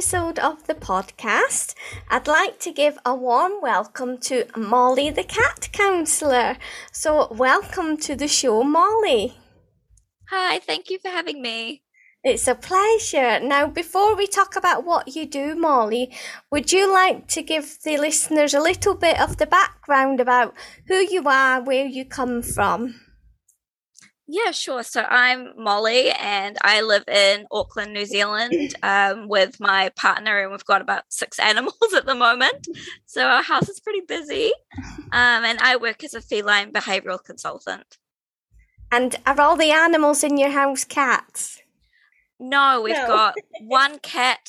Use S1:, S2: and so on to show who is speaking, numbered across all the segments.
S1: episode of the podcast, I'd like to give a warm welcome to Molly the cat counsellor. So welcome to the show, Molly.
S2: Hi, thank you for having me.
S1: It's a pleasure. Now, before we talk about what you do, Molly, would you like to give the listeners a little bit of the background about who you are, where you come from?
S2: Yeah, sure. So I'm Molly and I live in Auckland, New Zealand with my partner, and we've got about 6 animals at the moment. So our house is pretty busy. And I work as a feline behavioural consultant.
S1: And are all the animals in your house cats?
S2: No, we've got 1 cat,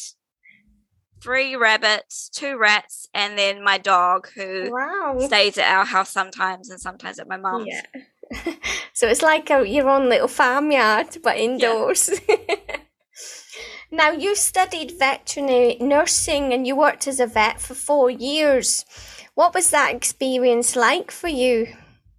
S2: 3 rabbits, 2 rats, and then my dog who stays at our house sometimes and sometimes at my mum's.
S1: Yeah. So it's like your own little farmyard, but indoors. Yeah. Now, you studied veterinary nursing and you worked as a vet for 4 years. What was that experience like for you?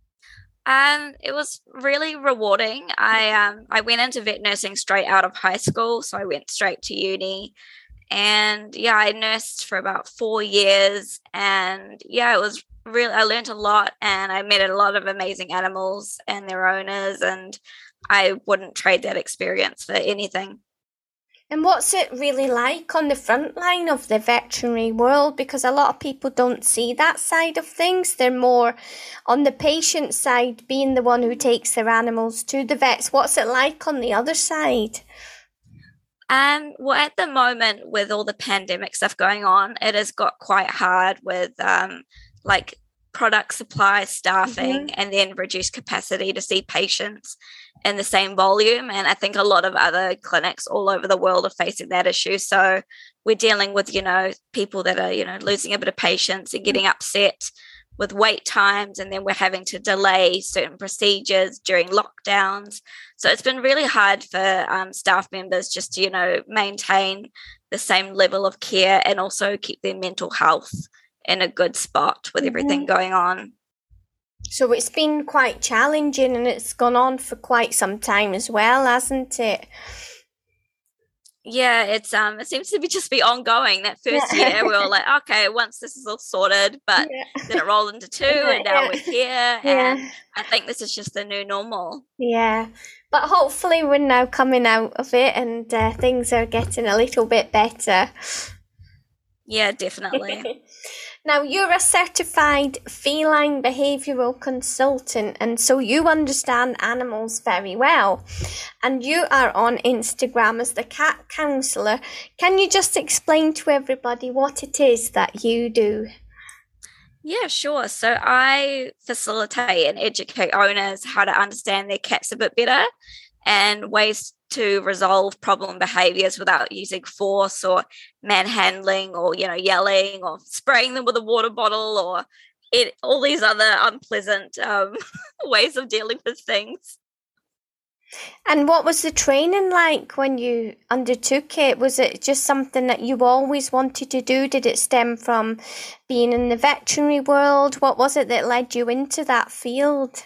S2: It was really rewarding. I went into vet nursing straight out of high school, so I went straight to uni. And yeah, I nursed for about 4 years, and yeah, it was really, I learned a lot, and I met a lot of amazing animals and their owners, and I wouldn't trade that experience for anything.
S1: And what's it really like on the front line of the veterinary world? Because a lot of people don't see that side of things. They're more on the patient side, being the one who takes their animals to the vets. What's it like on the other side?
S2: Well, at the moment, with all the pandemic stuff going on, it has got quite hard with like product supply, staffing, and then reduced capacity to see patients in the same volume. And I think a lot of other clinics all over the world are facing that issue. So we're dealing with, people that are, losing a bit of patience and getting upset with wait times, and then we're having to delay certain procedures during lockdowns. So it's been really hard for staff members just to, maintain the same level of care and also keep their mental health in a good spot with everything going on.
S1: So it's been quite challenging, and it's gone on for quite some time as well, hasn't it?
S2: Yeah, it seems to just be ongoing. That first year, we were like, okay, once this is all sorted, but then it rolled into 2, and now we're here, and I think this is just the new normal.
S1: Yeah, but hopefully we're now coming out of it, and things are getting a little bit better.
S2: Yeah, definitely.
S1: Now, you're a certified feline behavioural consultant, and so you understand animals very well. And you are on Instagram as the cat counsellor. Can you just explain to everybody what it is that you do?
S2: Yeah, sure. So I facilitate and educate owners how to understand their cats a bit better and ways to resolve problem behaviors without using force or manhandling or, yelling or spraying them with a water bottle or all these other unpleasant ways of dealing with things.
S1: And what was the training like when you undertook it? Was it just something that you always wanted to do? Did it stem from being in the veterinary world? What was it that led you into that field?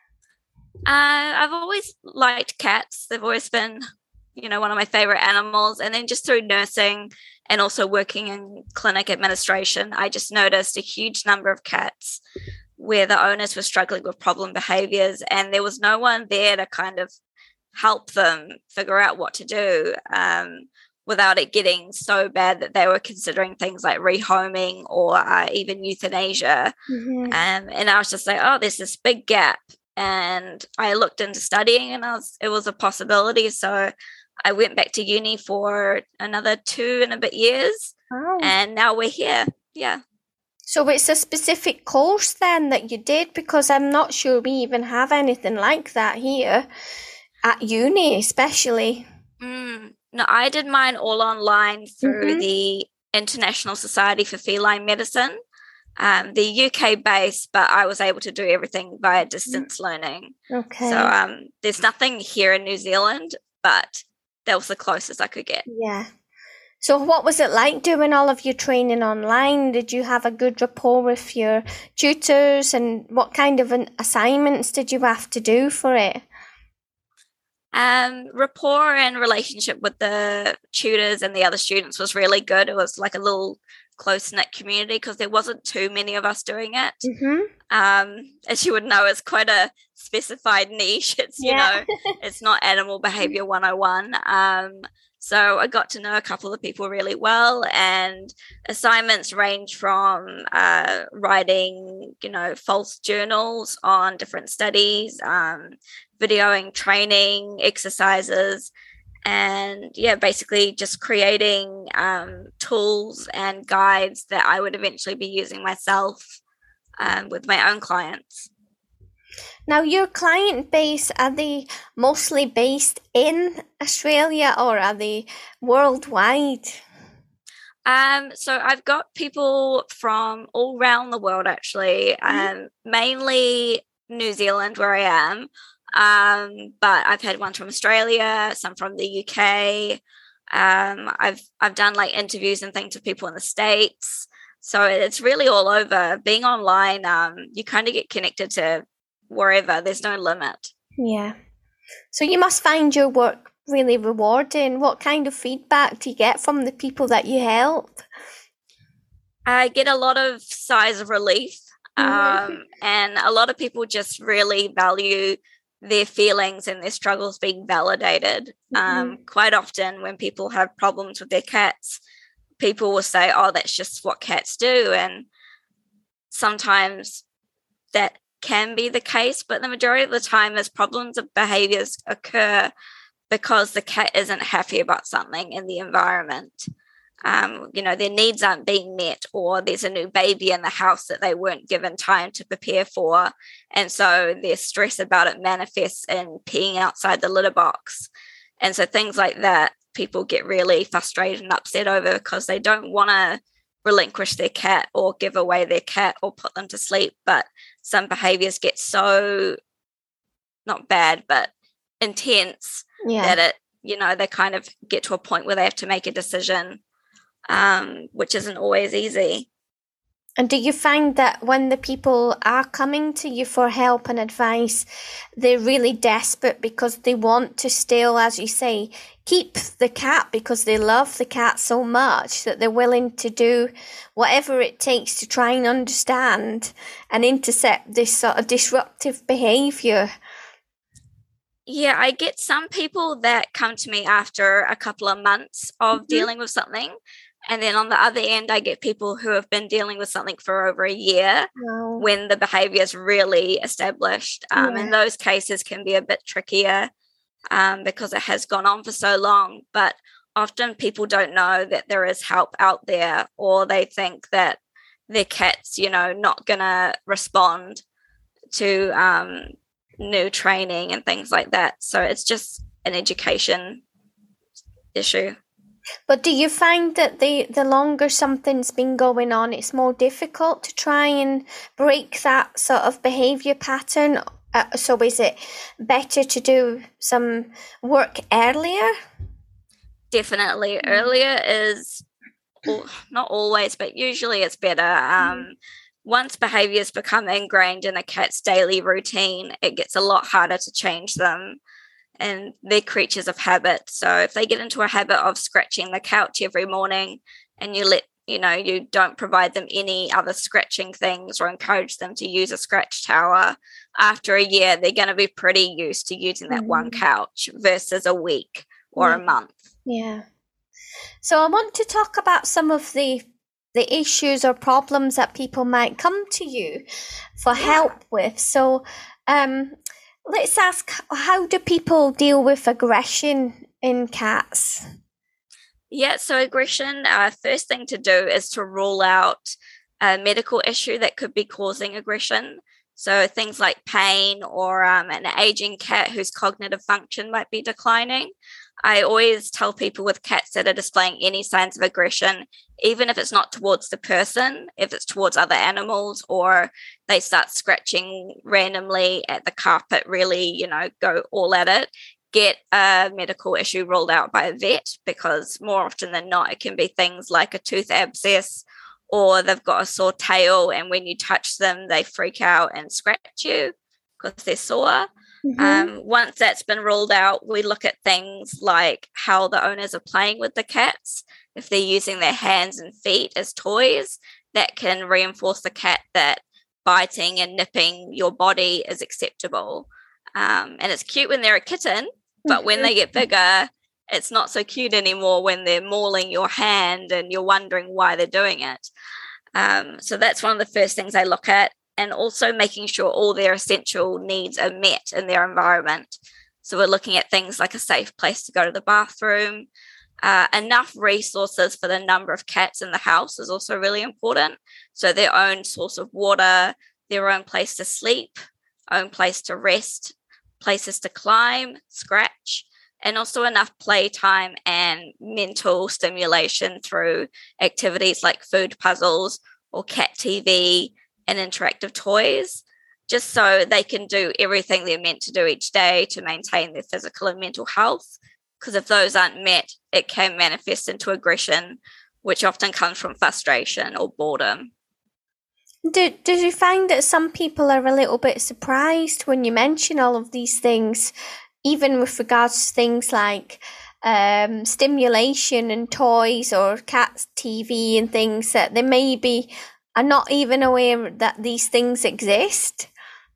S2: I've always liked cats. They've always been, one of my favorite animals. And then just through nursing and also working in clinic administration, I just noticed a huge number of cats where the owners were struggling with problem behaviors, and there was no one there to kind of help them figure out what to do without it getting so bad that they were considering things like rehoming or even euthanasia. And I was just like, oh, there's this big gap. And I looked into studying, and it was a possibility. So I went back to uni for another 2 and a bit years. And now we're here. Yeah.
S1: So it's a specific course then that you did, because I'm not sure we even have anything like that here at uni, especially.
S2: No, I did mine all online through the International Society for Feline Medicine. The UK based, but I was able to do everything via distance learning.
S1: Okay.
S2: So there's nothing here in New Zealand, but that was the closest I could get.
S1: Yeah. So what was it like doing all of your training online? Did you have a good rapport with your tutors, and what kind of assignments did you have to do for it?
S2: Rapport and relationship with the tutors and the other students was really good. It was like a little close-knit community because there wasn't too many of us doing it. As you would know, it's quite a specified niche. It's, you know, it's not animal behavior 101. So I got to know a couple of people really well, and assignments range from writing, you know, false journals on different studies, videoing training exercises, and basically just creating tools and guides that I would eventually be using myself with my own clients.
S1: Now, your client base, are they mostly based in Australia or are they worldwide?
S2: So I've got people from all around the world, actually, mainly New Zealand, where I am. But I've had ones from Australia, some from the UK. I've done like interviews and things with people in the States. So it's really all over. Being online, you kind of get connected to wherever. There's no limit.
S1: Yeah. So you must find your work really rewarding. What kind of feedback do you get from the people that you help?
S2: I get a lot of sighs of relief. And a lot of people just really value their feelings and their struggles being validated. Quite often when people have problems with their cats, people will say, oh, that's just what cats do. And sometimes that can be the case, but the majority of the time as problems of behaviors occur because the cat isn't happy about something in the environment. You know, their needs aren't being met, or there's a new baby in the house that they weren't given time to prepare for. And so their stress about it manifests in peeing outside the litter box. And so things like that, people get really frustrated and upset over because they don't want to relinquish their cat or give away their cat or put them to sleep. But some behaviors get so, not bad, but intense that it, you know, they kind of get to a point where they have to make a decision, which isn't always easy.
S1: And do you find that when the people are coming to you for help and advice, they're really desperate because they want to still, as you say, keep the cat because they love the cat so much that they're willing to do whatever it takes to try and understand and intercept this sort of disruptive behaviour?
S2: Yeah, I get some people that come to me after a couple of months of dealing with something. And then on the other end, I get people who have been dealing with something for over a year when the behavior is really established. And those cases can be a bit trickier because it has gone on for so long. But often people don't know that there is help out there, or they think that their cat's, you know, not going to respond to new training and things like that. So it's just an education issue.
S1: But do you find that the longer something's been going on, it's more difficult to try and break that sort of behaviour pattern? So is it better to do some work earlier?
S2: Definitely. Earlier is not always, but usually it's better. Once behaviours become ingrained in a cat's daily routine, it gets a lot harder to change them. And they're creatures of habit. So if they get into a habit of scratching the couch every morning and you don't provide them any other scratching things or encourage them to use a scratch tower, after a year, they're going to be pretty used to using that one couch versus a week or a month.
S1: Yeah. So I want to talk about some of the issues or problems that people might come to you for help with. So, let's ask, how do people deal with aggression in cats?
S2: Yeah, so aggression, first thing to do is to rule out a medical issue that could be causing aggression. So things like pain or an aging cat whose cognitive function might be declining. I always tell people with cats that are displaying any signs of aggression, even if it's not towards the person, if it's towards other animals, or they start scratching randomly at the carpet, really, go all at it, get a medical issue ruled out by a vet, because more often than not, it can be things like a tooth abscess, or they've got a sore tail, and when you touch them, they freak out and scratch you because they're sore. Once that's been ruled out, we look at things like how the owners are playing with the cats. If they're using their hands and feet as toys, that can reinforce the cat that biting and nipping your body is acceptable. And it's cute when they're a kitten, but when they get bigger, it's not so cute anymore when they're mauling your hand and you're wondering why they're doing it. So that's one of the first things I look at, and also making sure all their essential needs are met in their environment. So we're looking at things like a safe place to go to the bathroom. Enough resources for the number of cats in the house is also really important. So their own source of water, their own place to sleep, own place to rest, places to climb, scratch, and also enough playtime and mental stimulation through activities like food puzzles or cat TV and interactive toys, just so they can do everything they're meant to do each day to maintain their physical and mental health. Because if those aren't met, it can manifest into aggression, which often comes from frustration or boredom.
S1: Do you find that some people are a little bit surprised when you mention all of these things, even with regards to things like stimulation and toys or cats TV and things, that they maybe are not even aware that these things exist?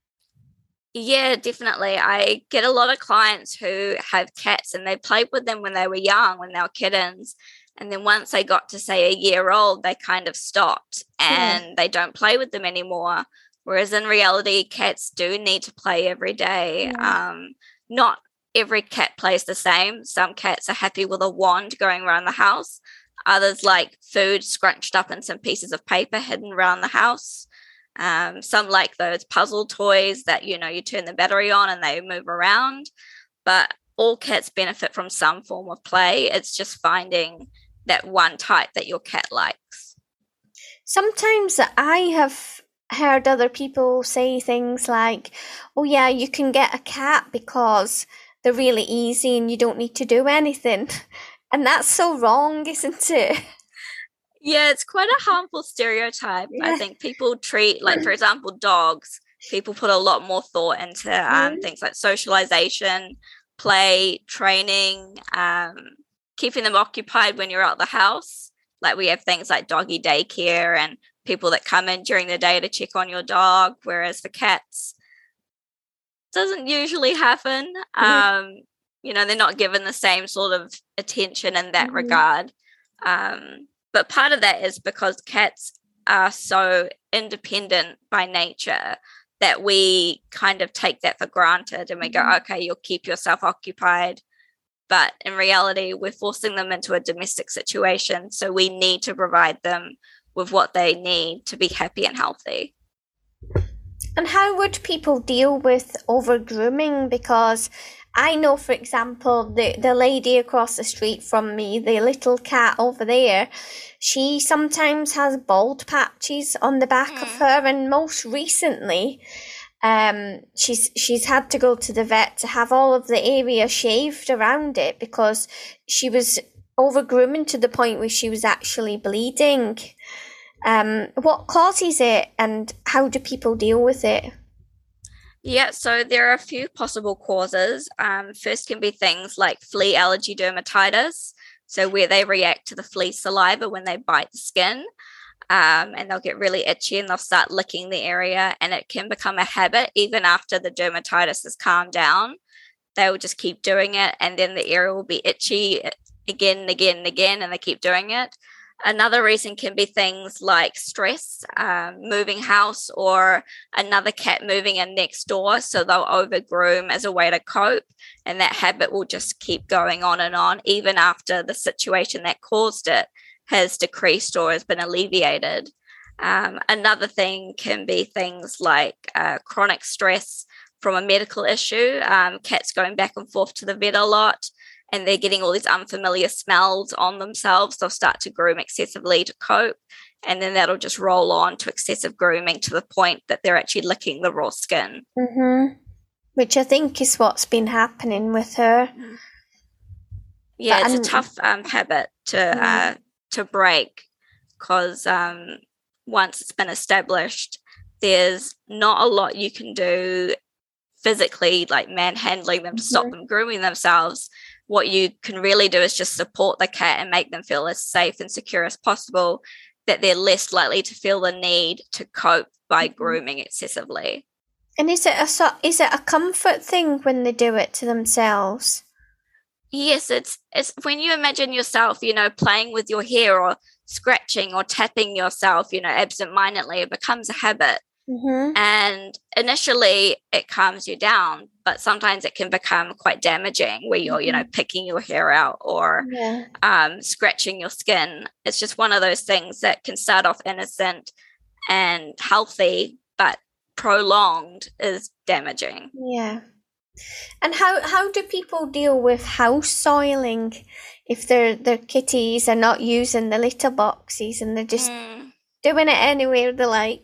S2: Yeah, definitely. I get a lot of clients who have cats and they played with them when they were young, when they were kittens. And then once they got to, say, a year old, they kind of stopped and they don't play with them anymore. Whereas in reality, cats do need to play every day. Not every cat plays the same. Some cats are happy with a wand going around the house. Others like food scrunched up in some pieces of paper hidden around the house. Some like those puzzle toys that, you turn the battery on and they move around. But all cats benefit from some form of play. It's just finding that one type that your cat likes.
S1: Sometimes I have heard other people say things like, oh yeah, you can get a cat because they're really easy and you don't need to do anything. And that's so wrong, isn't it?
S2: Yeah, it's quite a harmful stereotype. I think people treat, like, for example, dogs, people put a lot more thought into things like socialization, play, training, keeping them occupied when you're out the house. Like, we have things like doggy daycare and people that come in during the day to check on your dog, whereas for cats, it doesn't usually happen. They're not given the same sort of attention in that regard. But part of that is because cats are so independent by nature that we kind of take that for granted and we go, okay, you'll keep yourself occupied. But in reality, we're forcing them into a domestic situation. So we need to provide them with what they need to be happy and healthy.
S1: And how would people deal with over-grooming? Because I know, for example, the lady across the street from me, the little cat over there, she sometimes has bald patches on the back of her, and most recently, she's had to go to the vet to have all of the area shaved around it because she was over-grooming to the point where she was actually bleeding. What causes it, and how do people deal with it?
S2: Yeah, so there are a few possible causes. First can be things like flea allergy dermatitis, so where they react to the flea saliva when they bite the skin, and they'll get really itchy and they'll start licking the area, and it can become a habit even after the dermatitis has calmed down. They will just keep doing it, and then the area will be itchy again and again and again, and they keep doing it. Another reason can be things like stress, moving house, or another cat moving in next door. So they'll overgroom as a way to cope. And that habit will just keep going on, even after the situation that caused it has decreased or has been alleviated. Another thing can be things like chronic stress from a medical issue, cats going back and forth to the vet a lot, and they're getting all these unfamiliar smells on themselves. They'll start to groom excessively to cope, and then that'll just roll on to excessive grooming to the point that they're actually licking the raw skin.
S1: Which I think is what's been happening with her.
S2: Yeah, it's a tough habit to break, because once it's been established, there's not a lot you can do physically like manhandling them to stop them grooming themselves. What you can really do is just support the cat and make them feel as safe and secure as possible, that they're less likely to feel the need to cope by grooming excessively.
S1: And is it a comfort thing when they do it to themselves?
S2: Yes, it's when you imagine yourself, playing with your hair or scratching or tapping yourself, absent-mindedly, it becomes a habit. And initially it calms you down, but sometimes it can become quite damaging where you're, picking your hair out or scratching your skin. It's just one of those things that can start off innocent and healthy, but prolonged is damaging.
S1: Yeah. And how do people deal with house soiling if their kitties are not using the litter boxes and they're just doing it anywhere they like?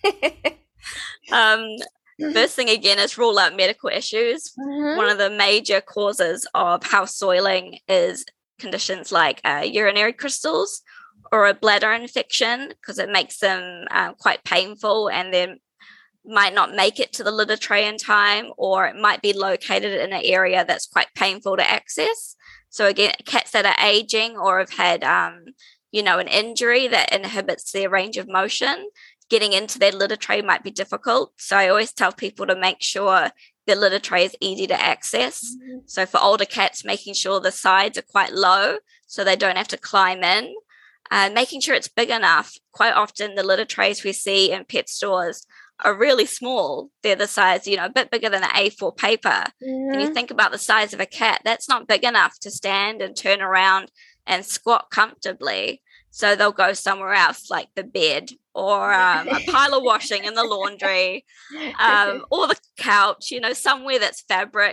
S2: First thing again is rule out medical issues. One of the major causes of house soiling is conditions like urinary crystals or a bladder infection, because it makes them quite painful, and then might not make it to the litter tray in time, or it might be located in an area that's quite painful to access. So again, cats that are aging or have had, an injury that inhibits their range of motion, getting into their litter tray might be difficult. So I always tell people to make sure their litter tray is easy to access. So for older cats, making sure the sides are quite low so they don't have to climb in. Making sure it's big enough. Quite often the litter trays we see in pet stores are really small. They're the size, a bit bigger than an A4 paper. And you think about the size of a cat, that's not big enough to stand and turn around and squat comfortably. So they'll go somewhere else, like the bed or a pile of washing in the laundry, or the couch, somewhere that's fabric.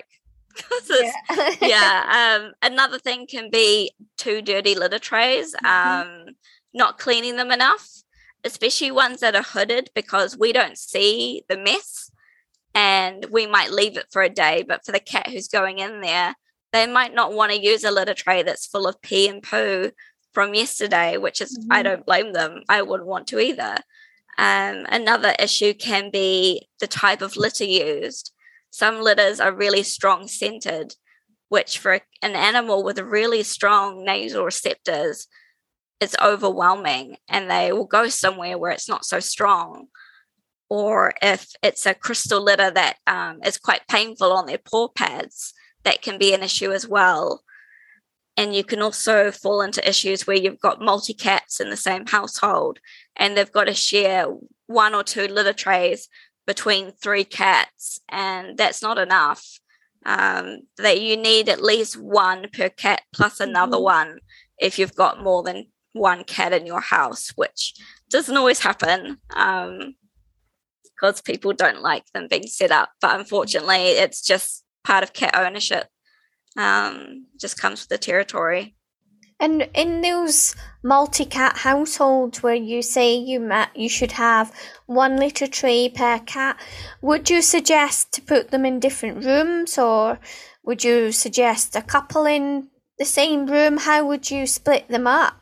S2: Another thing can be too dirty litter trays, not cleaning them enough, especially ones that are hooded, because we don't see the mess and we might leave it for a day. But for the cat who's going in there, they might not want to use a litter tray that's full of pee and poo from yesterday, which is, I don't blame them. I wouldn't want to either. Another issue can be the type of litter used. Some litters are really strong scented, which for an animal with really strong nasal receptors, it's overwhelming, and they will go somewhere where it's not so strong. Or if it's a crystal litter that is quite painful on their paw pads, that can be an issue as well. And you can also fall into issues where you've got multi-cats in the same household and they've got to share 1 or 2 litter trays between 3 cats, and that's not enough. That you need at least 1 per cat plus another one if you've got more than 1 cat in your house, which doesn't always happen because people don't like them being set up. But unfortunately, it's just part of cat ownership. Just comes with the territory.
S1: And in those multi-cat households where you say you should have 1 litter tray per cat, would you suggest to put them in different rooms, or would you suggest a couple in the same room? How would you split them up?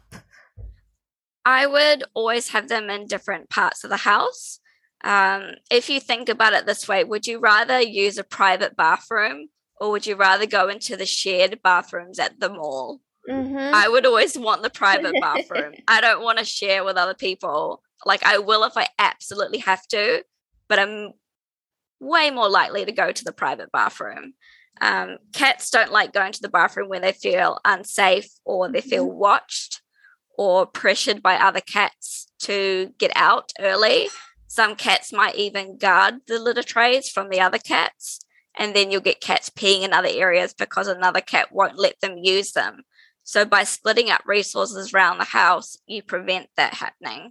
S2: I would always have them in different parts of the house. If you think about it this way, would you rather use a private bathroom, or would you rather go into the shared bathrooms at the mall? I would always want the private bathroom. I don't want to share with other people. Like, I will if I absolutely have to, but I'm way more likely to go to the private bathroom. Cats don't like going to the bathroom when they feel unsafe or they feel watched or pressured by other cats to get out early. Some cats might even guard the litter trays from the other cats, and then you'll get cats peeing in other areas because another cat won't let them use them. So by splitting up resources around the house, you prevent that happening.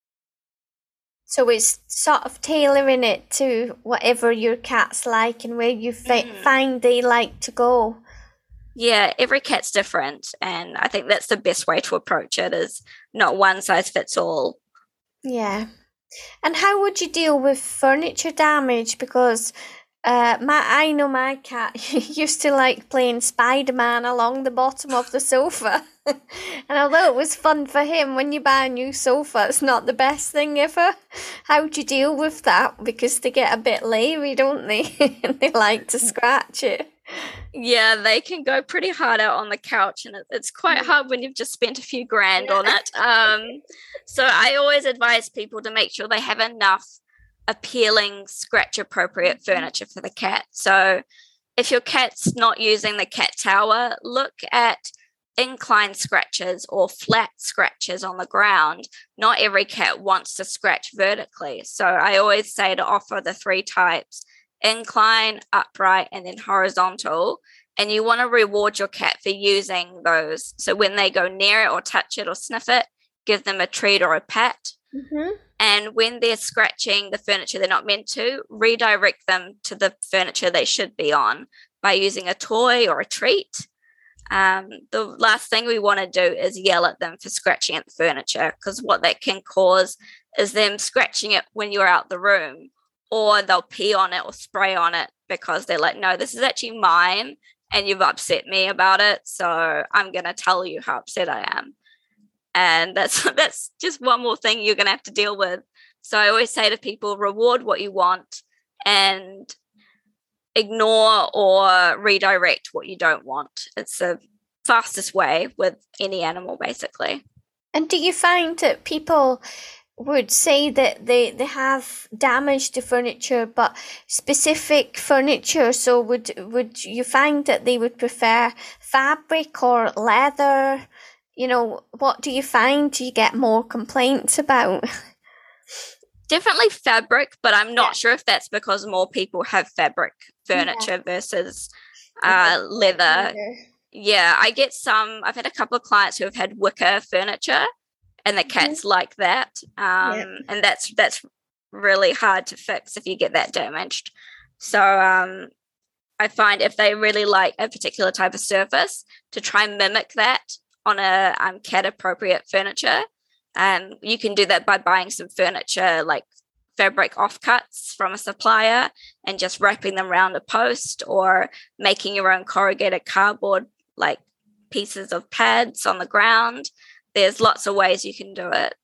S1: So it's sort of tailoring it to whatever your cat's like and where you find they like to go.
S2: Yeah, every cat's different, and I think that's the best way to approach it, is not one size fits all.
S1: Yeah. And how would you deal with furniture damage? Because I know my cat used to like playing Spider-Man along the bottom of the sofa. And although it was fun for him, when you buy a new sofa, it's not the best thing ever. How do you deal with that? Because they get a bit leery, don't they? And they like to scratch it.
S2: Yeah, they can go pretty hard out on the couch, and it's quite hard when you've just spent a few grand on it. So I always advise people to make sure they have enough appealing, scratch-appropriate furniture for the cat. So if your cat's not using the cat tower, look at inclined scratches or flat scratches on the ground. Not every cat wants to scratch vertically. So I always say to offer the 3 types: incline, upright, and then horizontal. And you want to reward your cat for using those. So when they go near it or touch it or sniff it, give them a treat or a pat.
S1: Mm-hmm.
S2: And when they're scratching the furniture they're not meant to, redirect them to the furniture they should be on by using a toy or a treat. The last thing we want to do is yell at them for scratching at the furniture, because what that can cause is them scratching it when you're out the room, or they'll pee on it or spray on it because they're like, no, this is actually mine and you've upset me about it, so I'm going to tell you how upset I am. And that's just one more thing you're going to have to deal with. So I always say to people, reward what you want and ignore or redirect what you don't want. It's the fastest way with any animal, basically.
S1: And do you find that people would say that they have damaged the furniture, but specific furniture? So would you find that they would prefer fabric or leather? You know, what do you find? Do you get more complaints about?
S2: Definitely fabric, but I'm not sure if that's because more people have fabric furniture versus leather. Yeah, I get some. I've had a couple of clients who have had wicker furniture, and the cats like that. And that's really hard to fix if you get that damaged. So I find if they really like a particular type of surface, to try and mimic that on a cat appropriate furniture. And you can do that by buying some furniture like fabric offcuts from a supplier and just wrapping them around a post, or making your own corrugated cardboard like pieces of pads on the ground. There's lots of ways you can do it.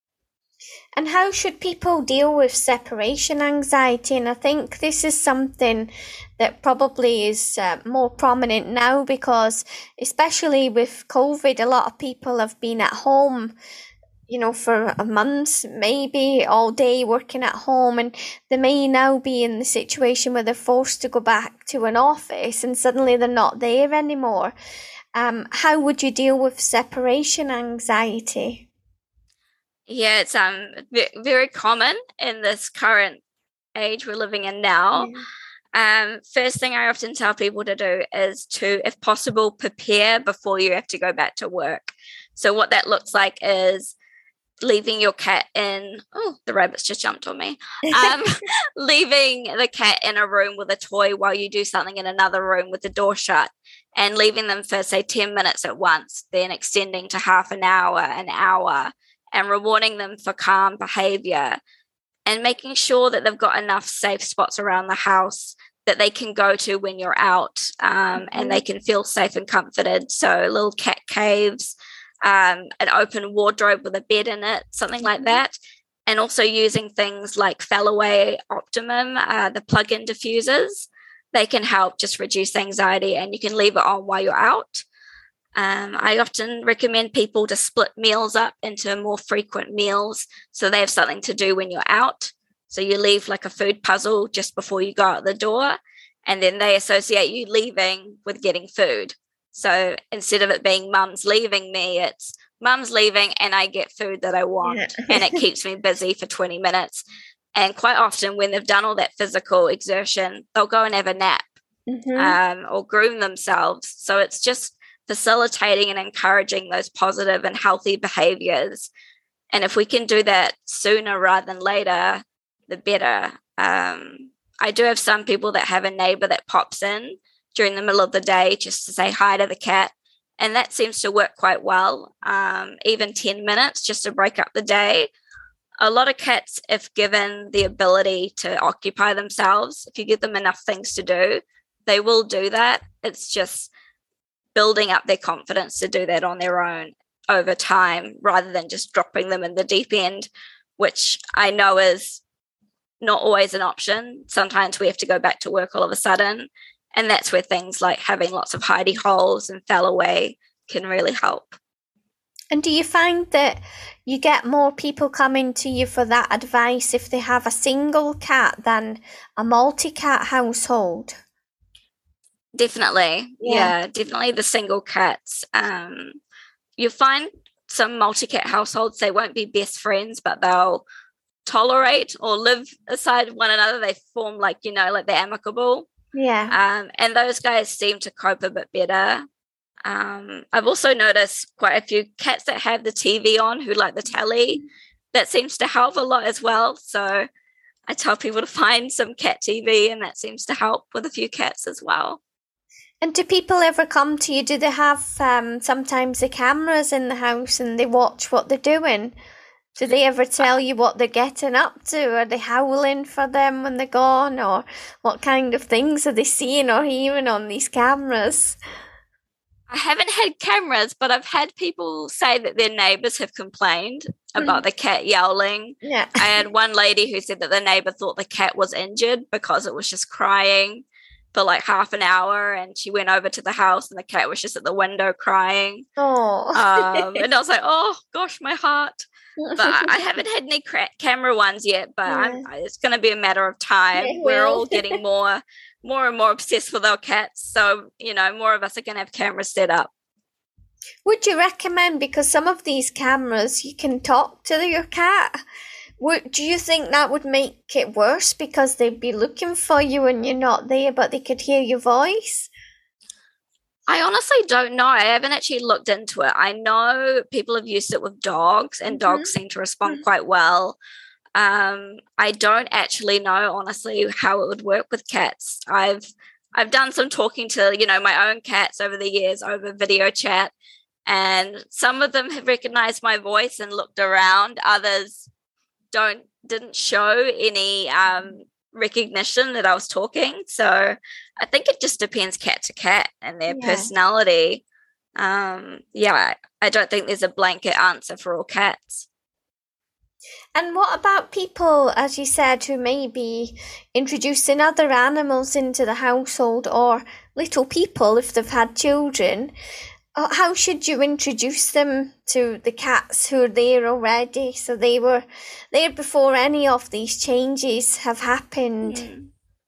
S1: And how should people deal with separation anxiety? And I think this is something that probably is more prominent now, because especially with COVID, a lot of people have been at home, you know, for a month, maybe all day working at home, and they may now be in the situation where they're forced to go back to an office and suddenly they're not there anymore. How would you deal with separation anxiety?
S2: Yeah, it's very common in this current age we're living in now. First thing I often tell people to do is to, if possible, prepare before you have to go back to work. So what that looks like is leaving your cat in, oh, the rabbit's just jumped on me, leaving the cat in a room with a toy while you do something in another room with the door shut, and leaving them for, say, 10 minutes at once, then extending to half an hour, and rewarding them for calm behavior, and making sure that they've got enough safe spots around the house that they can go to when you're out, and they can feel safe and comforted. So little cat caves, an open wardrobe with a bed in it, something like that. And also using things like Fallaway Optimum, the plug-in diffusers. They can help just reduce anxiety, and you can leave it on while you're out. I often recommend people to split meals up into more frequent meals so they have something to do when you're out. So you leave like a food puzzle just before you go out the door, and then they associate you leaving with getting food. So instead of it being mum's leaving me, it's mum's leaving and I get food that I want, and it keeps me busy for 20 minutes. And quite often when they've done all that physical exertion, they'll go and have a nap or groom themselves. So it's just facilitating and encouraging those positive and healthy behaviors. And if we can do that sooner rather than later, the better. I do have some people that have a neighbor that pops in during the middle of the day just to say hi to the cat, and that seems to work quite well. Even 10 minutes just to break up the day. a lot of cats, if given the ability to occupy themselves, if you give them enough things to do, they will do that. It's just building up their confidence to do that on their own over time, rather than just dropping them in the deep end, which I know is not always an option. Sometimes we have to go back to work all of a sudden, and that's where things like having lots of hidey holes and fall away can really help.
S1: And do you find that you get more people coming to you for that advice if they have a single cat than a multi-cat household?
S2: Definitely. Yeah, definitely the single cats. You find some multi-cat households, they won't be best friends, but they'll tolerate or live aside one another. They form like they're amicable.
S1: Yeah.
S2: And those guys seem to cope a bit better. I've also noticed quite a few cats that have the TV on who like the telly. That seems to help a lot as well. So I tell people to find some cat TV, and that seems to help with a few cats as well.
S1: And do people ever come to you? Do they have sometimes the cameras in the house and they watch what they're doing? Do they ever tell you what they're getting up to? Are they howling for them when they're gone? Or what kind of things are they seeing or hearing on these cameras?
S2: I haven't had cameras, but I've had people say that their neighbours have complained about the cat yowling.
S1: Yeah.
S2: I had one lady who said that the neighbour thought the cat was injured because it was just crying for like half an hour, and she went over to the house and the cat was just at the window crying.
S1: Oh.
S2: And I was like, oh gosh, my heart. But I haven't had any camera ones yet, but it's going to be a matter of time. We're all getting more and more obsessed with our cats, so more of us are going to have cameras set up.
S1: Would you recommend, because some of these cameras you can talk to your cat, do you think that would make it worse because they'd be looking for you and you're not there, but they could hear your voice?
S2: I honestly don't know. I haven't actually looked into it. I know people have used it with dogs, and dogs seem to respond quite well. I don't actually know, honestly, how it would work with cats. I've done some talking to, my own cats over the years over video chat, and some of them have recognized my voice and looked around. Others didn't show any recognition that I was talking. So I think it just depends cat to cat and their personality. I don't think there's a blanket answer for all cats.
S1: And what about people, as you said, who may be introducing other animals into the household, or little people if they've had children? How should you introduce them to the cats who are there already, so they were there before any of these changes have happened?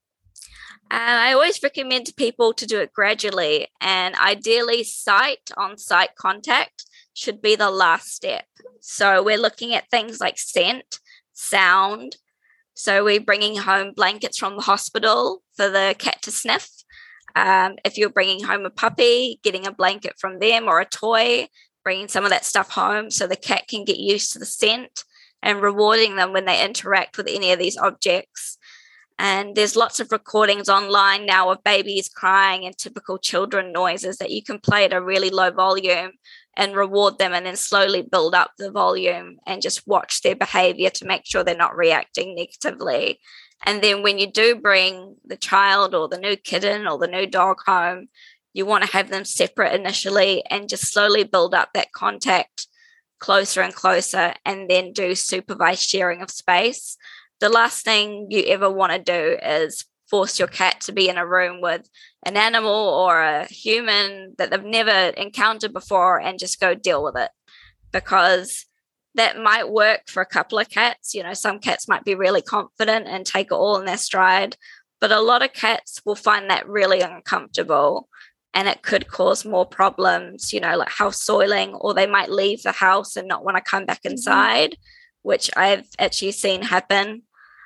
S2: I always recommend to people to do it gradually, and ideally on-site contact should be the last step. So we're looking at things like scent, sound. So we're bringing home blankets from the hospital for the cat to sniff. If you're bringing home a puppy, getting a blanket from them or a toy, bringing some of that stuff home so the cat can get used to the scent, and rewarding them when they interact with any of these objects. And there's lots of recordings online now of babies crying and typical children noises that you can play at a really low volume and reward them, and then slowly build up the volume and just watch their behavior to make sure they're not reacting negatively. And then when you do bring the child or the new kitten or the new dog home, you want to have them separate initially and just slowly build up that contact closer and closer, and then do supervised sharing of space. The last thing you ever want to do is force your cat to be in a room with an animal or a human that they've never encountered before and just go deal with it, because that might work for a couple of cats. Some cats might be really confident and take it all in their stride, but a lot of cats will find that really uncomfortable, and it could cause more problems, like house soiling, or they might leave the house and not want to come back inside, which I've actually seen happen,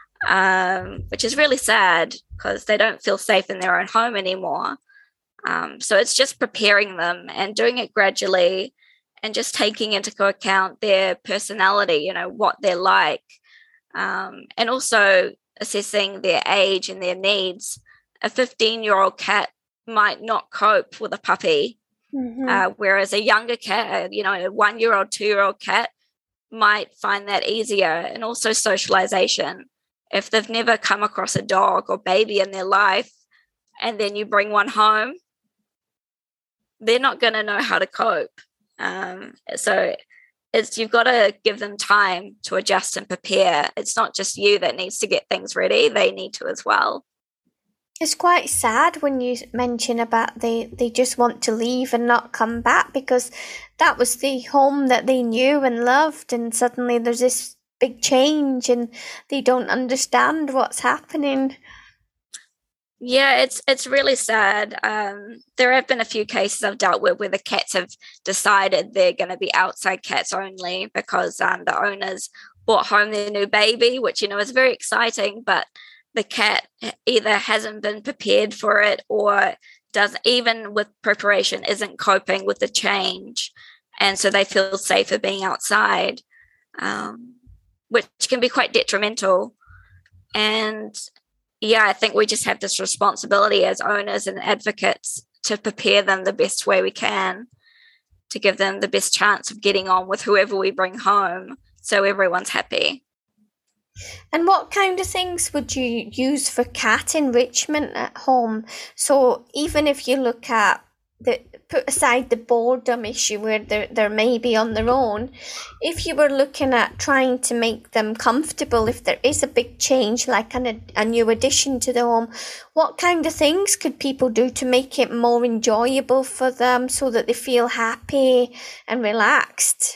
S2: which is really sad because they don't feel safe in their own home anymore. So it's just preparing them and doing it gradually, and just taking into account their personality, what they're like, and also assessing their age and their needs. A 15-year-old cat might not cope with a puppy, whereas a younger cat, a 1-year-old, 2-year-old cat might find that easier. And also socialization. If they've never come across a dog or baby in their life and then you bring one home, they're not going to know how to cope. So you've got to give them time to adjust and prepare. It's not just you that needs to get things ready. They need to as well.
S1: It's quite sad when you mention about they just want to leave and not come back, because that was the home that they knew and loved, and suddenly there's this big change and they don't understand what's happening.
S2: Yeah, it's really sad. There have been a few cases I've dealt with where the cats have decided they're going to be outside cats only because the owners brought home their new baby, which, is very exciting, but the cat either hasn't been prepared for it or even with preparation, isn't coping with the change. And so they feel safer being outside, which can be quite detrimental. And yeah, I think we just have this responsibility as owners and advocates to prepare them the best way we can, to give them the best chance of getting on with whoever we bring home so everyone's happy.
S1: And what kind of things would you use for cat enrichment at home? So even if you look at put aside the boredom issue where they're maybe on their own, if you were looking at trying to make them comfortable, if there is a big change like a new addition to the home, what kind of things could people do to make it more enjoyable for them so that they feel happy and relaxed?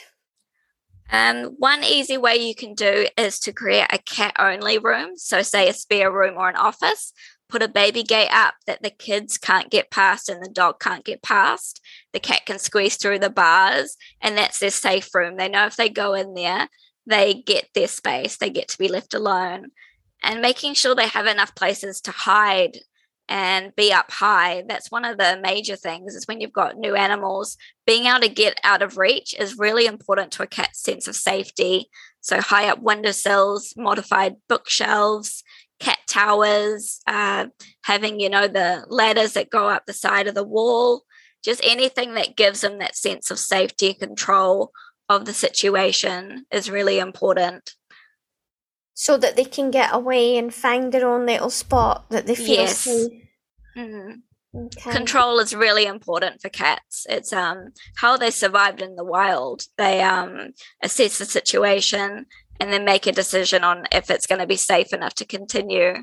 S2: One easy way you can do is to create a cat-only room. So say a spare room or an office. Put a baby gate up that the kids can't get past and the dog can't get past. The cat can squeeze through the bars, and that's their safe room. They know if they go in there, they get their space. They get to be left alone. And making sure they have enough places to hide and be up high. That's one of the major things, is when you've got new animals, being able to get out of reach is really important to a cat's sense of safety. So high up windowsills, modified bookshelves, cat towers, having, the ladders that go up the side of the wall, just anything that gives them that sense of safety and control of the situation is really important.
S1: So that they can get away and find their own little spot that they feel
S2: yes.
S1: safe.
S2: Mm-hmm. Okay. Control is really important for cats. It's how they survived in the wild. They assess the situation and then make a decision on if it's going to be safe enough to continue.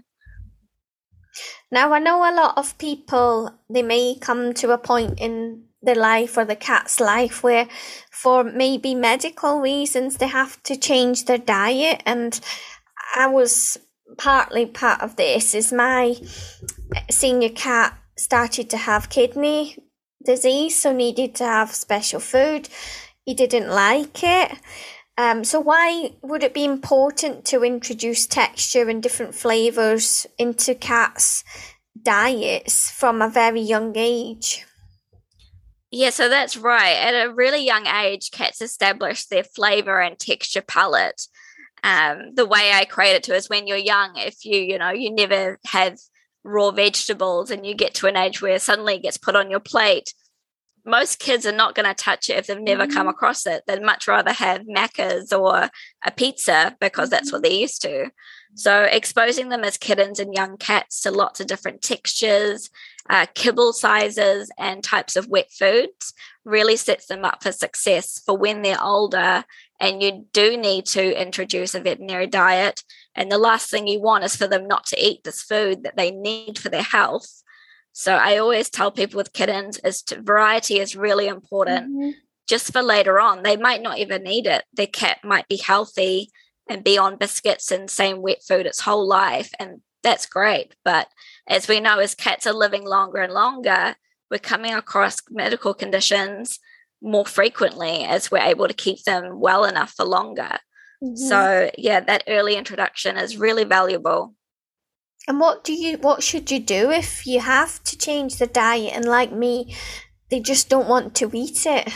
S1: Now, I know a lot of people, they may come to a point in their life or the cat's life where for maybe medical reasons they have to change their diet, and I was partly part of this. Is my senior cat started to have kidney disease, so needed to have special food. He didn't like it. So why would it be important to introduce texture and different flavours into cats' diets from a very young age?
S2: Yeah, so that's right. At a really young age, cats establish their flavour and texture palette. The way I equate it to is when you're young, if you never have raw vegetables and you get to an age where suddenly it gets put on your plate, most kids are not going to touch it if they've never come across it. They'd much rather have Macca's or a pizza because that's what they're used to. So exposing them as kittens and young cats to lots of different textures, kibble sizes and types of wet foods really sets them up for success for when they're older and you do need to introduce a veterinary diet. And the last thing you want is for them not to eat this food that they need for their health. So I always tell people with kittens variety is really important just for later on. They might not even need it. Their cat might be healthy and be on biscuits and same wet food its whole life, and that's great. But as we know, as cats are living longer and longer, we're coming across medical conditions more frequently as we're able to keep them well enough for longer. So yeah, that early introduction is really valuable.
S1: And what should you do if you have to change the diet and, like me, they just don't want to eat it?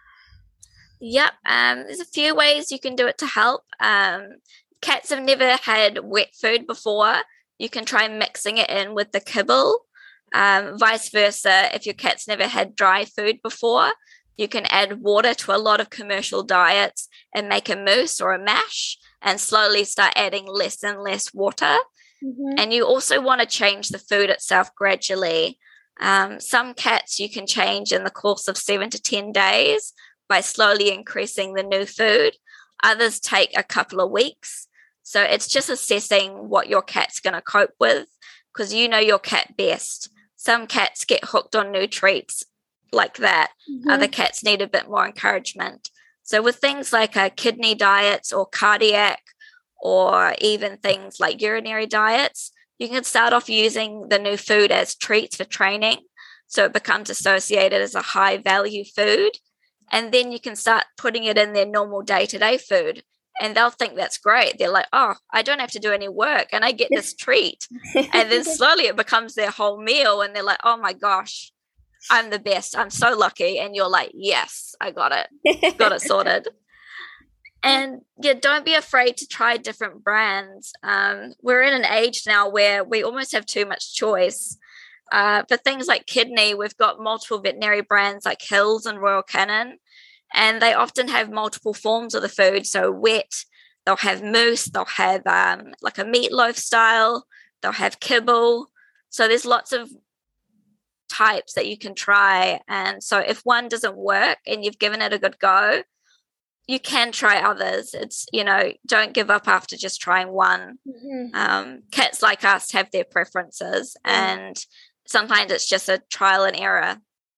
S2: Yep, there's a few ways you can do it to help. Cats have never had wet food before. You can try mixing it in with the kibble. Vice versa, if your cat's never had dry food before, You can add water to a lot of commercial diets and make a mousse or a mash and slowly start adding less and less water.
S1: Mm-hmm.
S2: And you also want to change the food itself gradually. Some cats you can change in the course of 7 to 10 days by slowly increasing the new food. Others take a couple of weeks. So it's just assessing what your cat's going to cope with, because you know your cat best. Some cats get hooked on new treats like that.
S1: Mm-hmm.
S2: Other cats need a bit more encouragement. So with things like kidney diets or cardiac, or even things like urinary diets, you can start off using the new food as treats for training. So it becomes associated as a high value food. And then you can start putting it in their normal day-to-day food. And they'll think that's great. They're like, oh, I don't have to do any work and I get this treat. And then slowly it becomes their whole meal. And they're like, oh my gosh, I'm the best. I'm so lucky. And you're like, yes, I got it. Got it sorted. And yeah, don't be afraid to try different brands. We're in an age now where we almost have too much choice. For things like kidney, we've got multiple veterinary brands like Hills and Royal Canin, and they often have multiple forms of the food. So wet, they'll have mousse, they'll have like a meatloaf style, they'll have kibble. So there's lots of types that you can try. And so if one doesn't work and you've given it a good go, you can try others. It's, don't give up after just trying one.
S1: Mm-hmm.
S2: Cats like us have their preferences, and sometimes it's just a trial and error.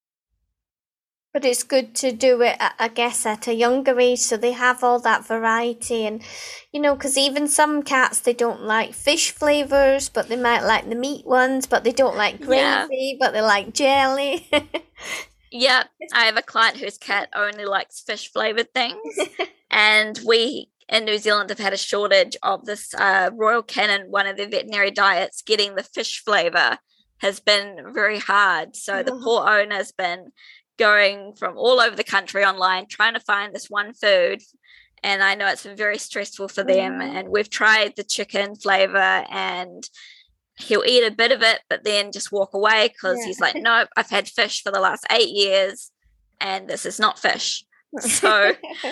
S1: But it's good to do it, I guess, at a younger age, so they have all that variety. And, because even some cats, they don't like fish flavors, but they might like the meat ones, but they don't like gravy, but they like jelly.
S2: Yeah, I have a client whose cat only likes fish flavored things. And we in New Zealand have had a shortage of this Royal Canin, one of the veterinary diets. Getting the fish flavor has been very hard. So the poor owner's been going from all over the country online trying to find this one food. And I know it's been very stressful for them. And we've tried the chicken flavor, and he'll eat a bit of it, but then just walk away because he's like, nope, I've had fish for the last 8 years and this is not fish. So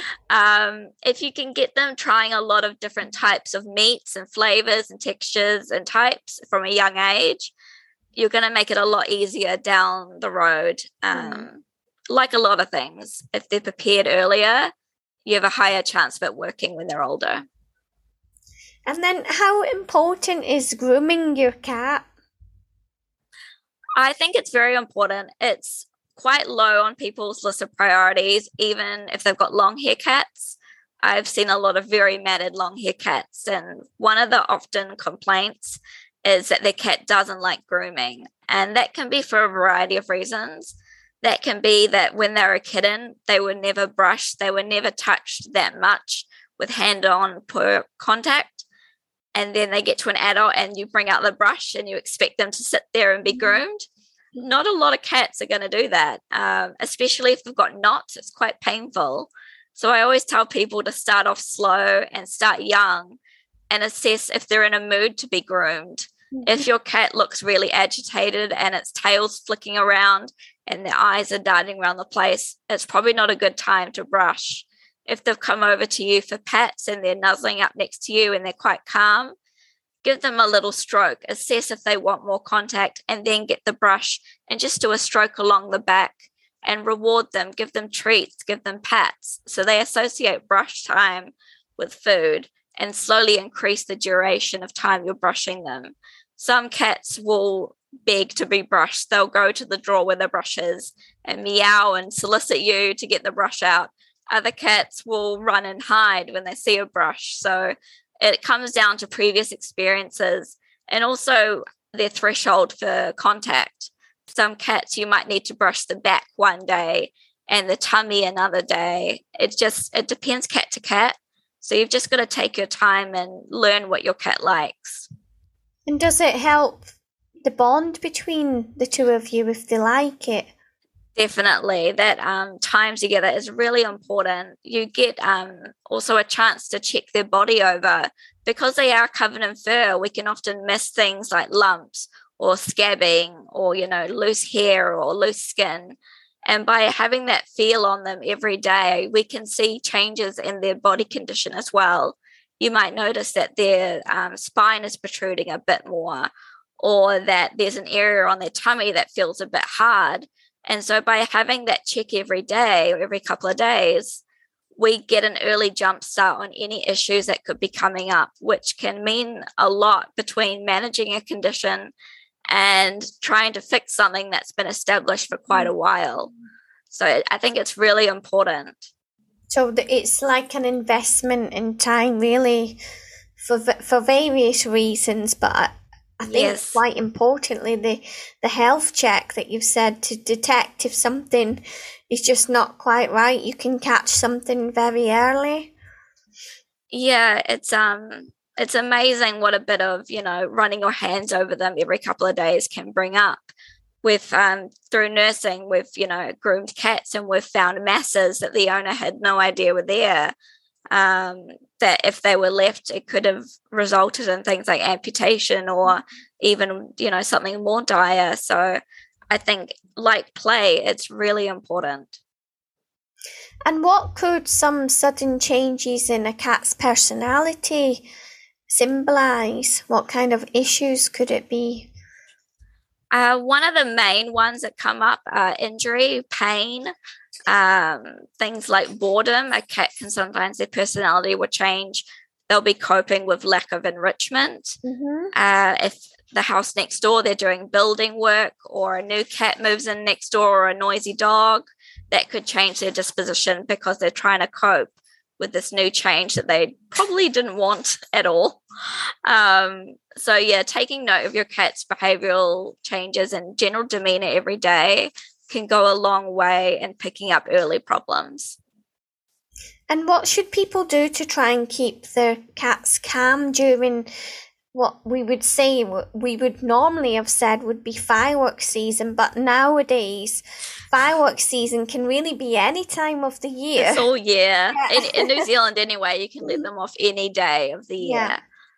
S2: if you can get them trying a lot of different types of meats and flavors and textures and types from a young age, you're going to make it a lot easier down the road. Like a lot of things, if they're prepared earlier, you have a higher chance of it working when they're older.
S1: And then how important is grooming your cat?
S2: I think it's very important. It's quite low on people's list of priorities, even if they've got long hair cats. I've seen a lot of very matted long hair cats, and one of the often complaints is that their cat doesn't like grooming. And that can be for a variety of reasons. That can be that when they were a kitten, they were never brushed, they were never touched that much with hand-on contact. And then they get to an adult and you bring out the brush and you expect them to sit there and be groomed. Not a lot of cats are going to do that, especially if they've got knots. It's quite painful. So I always tell people to start off slow and start young and assess if they're in a mood to be groomed. If your cat looks really agitated and its tail's flicking around and their eyes are darting around the place, it's probably not a good time to brush. If they've come over to you for pets and they're nuzzling up next to you and they're quite calm, give them a little stroke, assess if they want more contact, and then get the brush and just do a stroke along the back and reward them, give them treats, give them pats. So they associate brush time with food and slowly increase the duration of time you're brushing them. Some cats will beg to be brushed. They'll go to the drawer where the brush is and meow and solicit you to get the brush out. Other cats will run and hide when they see a brush. So it comes down to previous experiences and also their threshold for contact. Some cats you might need to brush the back one day and the tummy another day. It depends cat to cat. So you've just got to take your time and learn what your cat likes.
S1: And does it help the bond between the two of you if they like it?
S2: Definitely. That time together is really important. You get also a chance to check their body over. Because they are covered in fur, we can often miss things like lumps or scabbing or, loose hair or loose skin. And by having that feel on them every day, we can see changes in their body condition as well. You might notice that their spine is protruding a bit more, or that there's an area on their tummy that feels a bit hard. And so by having that check every day or every couple of days, we get an early jump start on any issues that could be coming up, which can mean a lot between managing a condition and trying to fix something that's been established for quite a while. So I think it's really important.
S1: So it's like an investment in time, really, for various reasons. But I think quite importantly, the health check that you've said, to detect if something is just not quite right. You can catch something very early.
S2: Yeah, it's amazing what a bit of, running your hands over them every couple of days can bring up. Through nursing, we've, groomed cats, and we've found masses that the owner had no idea were there. That if they were left, it could have resulted in things like amputation or even, something more dire. So I think, like play, it's really important.
S1: And what could some sudden changes in a cat's personality symbolize? What kind of issues could it be?
S2: One of the main ones that come up are injury, pain, things like boredom. A cat can sometimes, their personality will change. They'll be coping with lack of enrichment. If the house next door, they're doing building work, or a new cat moves in next door, or a noisy dog, that could change their disposition because they're trying to cope with this new change that they probably didn't want at all. So taking note of your cat's behavioral changes and general demeanor every day can go a long way in picking up early problems.
S1: And what should people do to try and keep their cats calm during what we would say, we would normally have said would be fireworks season, but nowadays fireworks season can really be any time of the year.
S2: It's all year. In New Zealand anyway, you can let them off any day of the year.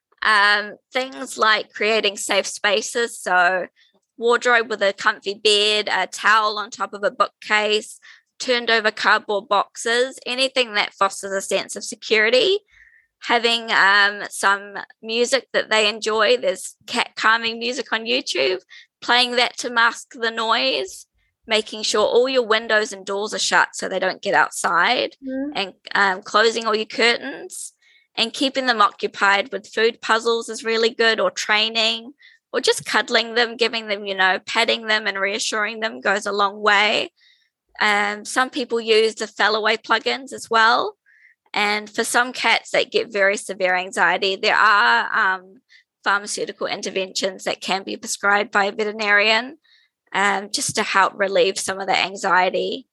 S2: Things like creating safe spaces, so wardrobe with a comfy bed, a towel on top of a bookcase, turned over cardboard boxes, anything that fosters a sense of security. Having some music that they enjoy. There's cat calming music on YouTube, playing that to mask the noise, making sure all your windows and doors are shut so they don't get outside, and closing all your curtains, and keeping them occupied with food puzzles is really good, or training, or just cuddling them, giving them, patting them and reassuring them goes a long way. Some people use the Fellaway plugins as well. And for some cats that get very severe anxiety, there are pharmaceutical interventions that can be prescribed by a veterinarian just to help relieve some of the anxiety.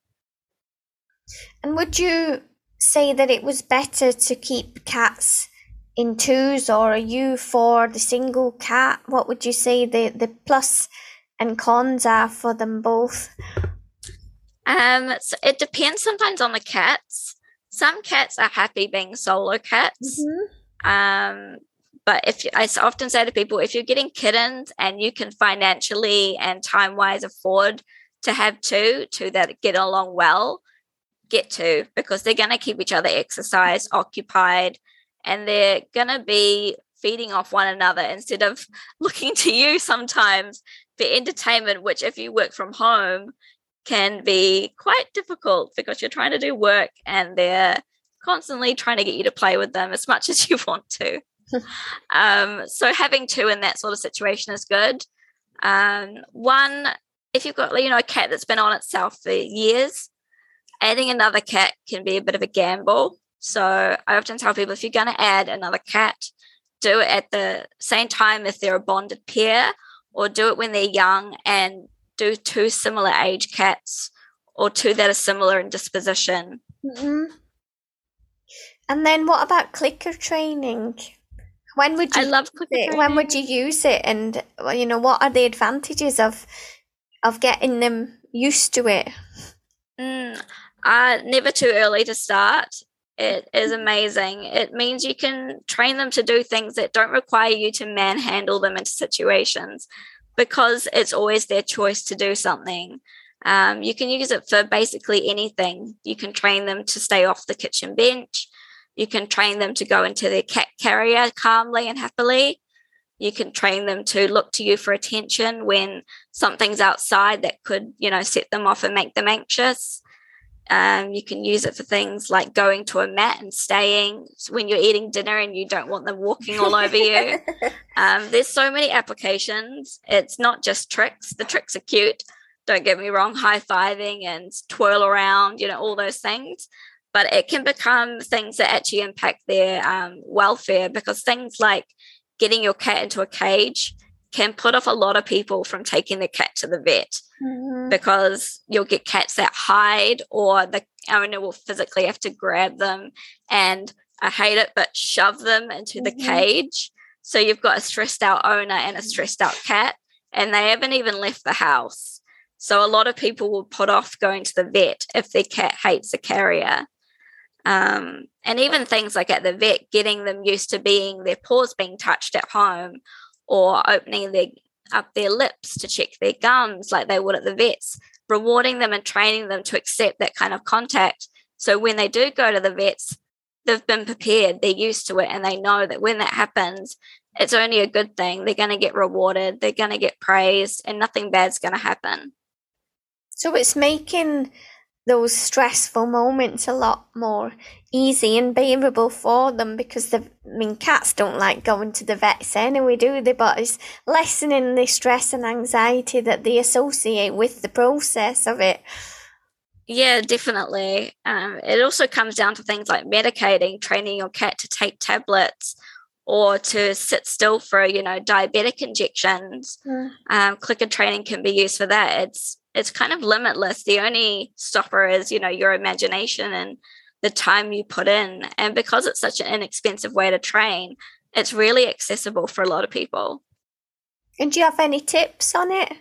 S1: And would you say that it was better to keep cats in twos, or are you for the single cat? What would you say the plus and cons are for them both?
S2: So it depends sometimes on the cats. Some cats are happy being solo cats. But I often say to people, if you're getting kittens and you can financially and time-wise afford to have two that get along well, get two, because they're going to keep each other exercised, occupied, and they're going to be feeding off one another instead of looking to you sometimes for entertainment, which if you work from home can be quite difficult because you're trying to do work and they're constantly trying to get you to play with them as much as you want to. So having two in that sort of situation is good. One, if you've got a cat that's been on itself for years, adding another cat can be a bit of a gamble. So I often tell people, if you're going to add another cat, do it at the same time if they're a bonded pair, or do it when they're young, and do two similar age cats or two that are similar in disposition.
S1: And then what about clicker training? When would you?
S2: I love clicker training.
S1: When would you use it? And what are the advantages of getting them used to it?
S2: Never too early to start. It is amazing. It means you can train them to do things that don't require you to manhandle them into situations, because it's always their choice to do something. You can use it for basically anything. You can train them to stay off the kitchen bench. You can train them to go into their cat carrier calmly and happily. You can train them to look to you for attention when something's outside that could, set them off and make them anxious. You can use it for things like going to a mat and staying when you're eating dinner and you don't want them walking all over you. There's so many applications. It's not just tricks. The tricks are cute. Don't get me wrong, high-fiving and twirl around, all those things. But it can become things that actually impact their welfare, because things like getting your cat into a cage can put off a lot of people from taking their cat to the vet, because you'll get cats that hide, or the owner will physically have to grab them and, I hate it, but shove them into the cage. So you've got a stressed out owner and a stressed out cat, and they haven't even left the house. So a lot of people will put off going to the vet if their cat hates the carrier. And even things like at the vet, getting them used to their paws being touched at home, or opening up their lips to check their gums like they would at the vets, rewarding them and training them to accept that kind of contact. So when they do go to the vets, they've been prepared, they're used to it, and they know that when that happens, it's only a good thing. They're going to get rewarded, they're going to get praised, and nothing bad's going to happen.
S1: So it's making those stressful moments a lot more easy and bearable for them, because cats don't like going to the vets anyway, do they? But it's lessening the stress and anxiety that they associate with the process of it.
S2: Yeah, definitely. It also comes down to things like medicating, training your cat to take tablets or to sit still for, diabetic injections. Clicker training can be used for that. It's kind of limitless. The only stopper is, your imagination and the time you put in. And because it's such an inexpensive way to train, it's really accessible for a lot of people.
S1: And do you have any tips on it?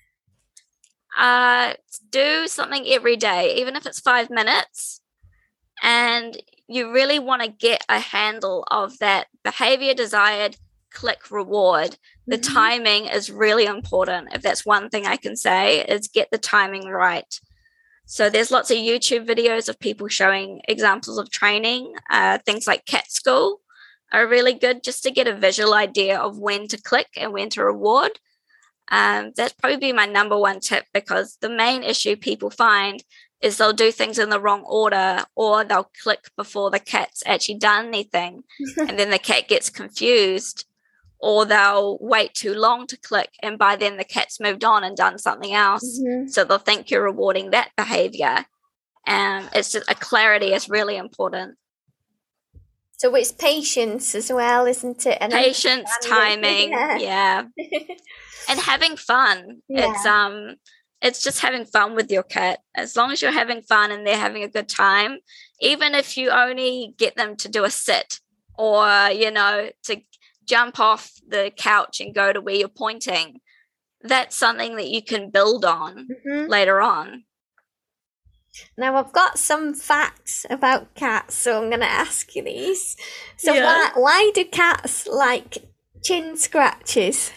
S2: Do something every day, even if it's 5 minutes. And you really want to get a handle of that behavior desired, click reward. The timing is really important. If that's one thing I can say, is get the timing right. So there's lots of YouTube videos of people showing examples of training. Things like Cat School are really good, just to get a visual idea of when to click and when to reward. That's probably my number one tip, because the main issue people find is they'll do things in the wrong order, or they'll click before the cat's actually done anything, and then the cat gets confused, or they'll wait too long to click, and by then the cat's moved on and done something else. So they'll think you're rewarding that behavior. And it's just a clarity is really important. So
S1: it's patience as well, isn't it? And
S2: patience, timing, yeah. And having fun. Yeah. It's just having fun with your cat. As long as you're having fun and they're having a good time, even if you only get them to do a sit, or, to jump off the couch and go to where you're pointing, that's something that you can build on later on.
S1: Now, I've got some facts about cats, so I'm going to ask you these. So why do cats like chin scratches?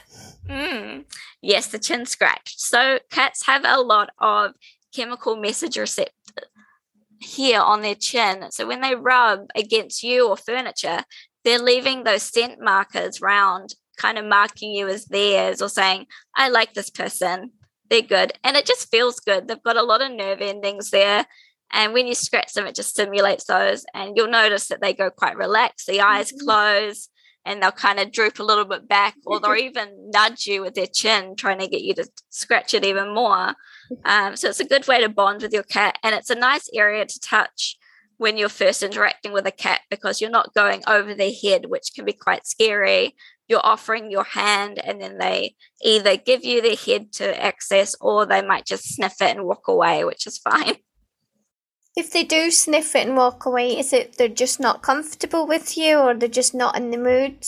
S2: Yes, the chin scratch. So cats have a lot of chemical message receptors here on their chin. So when they rub against you or furniture, they're leaving those scent markers round, kind of marking you as theirs, or saying, I like this person, they're good. And it just feels good. They've got a lot of nerve endings there. And when you scratch them, it just stimulates those. And you'll notice that they go quite relaxed. The eyes close, and they'll kind of droop a little bit back, or they'll even nudge you with their chin, trying to get you to scratch it even more. So it's a good way to bond with your cat. And it's a nice area to touch when you're first interacting with a cat, because you're not going over their head, which can be quite scary. You're offering your hand, and then they either give you their head to access, or they might just sniff it and walk away, which is fine.
S1: If they do sniff it and walk away, is it they're just not comfortable with you, or they're just not in the mood?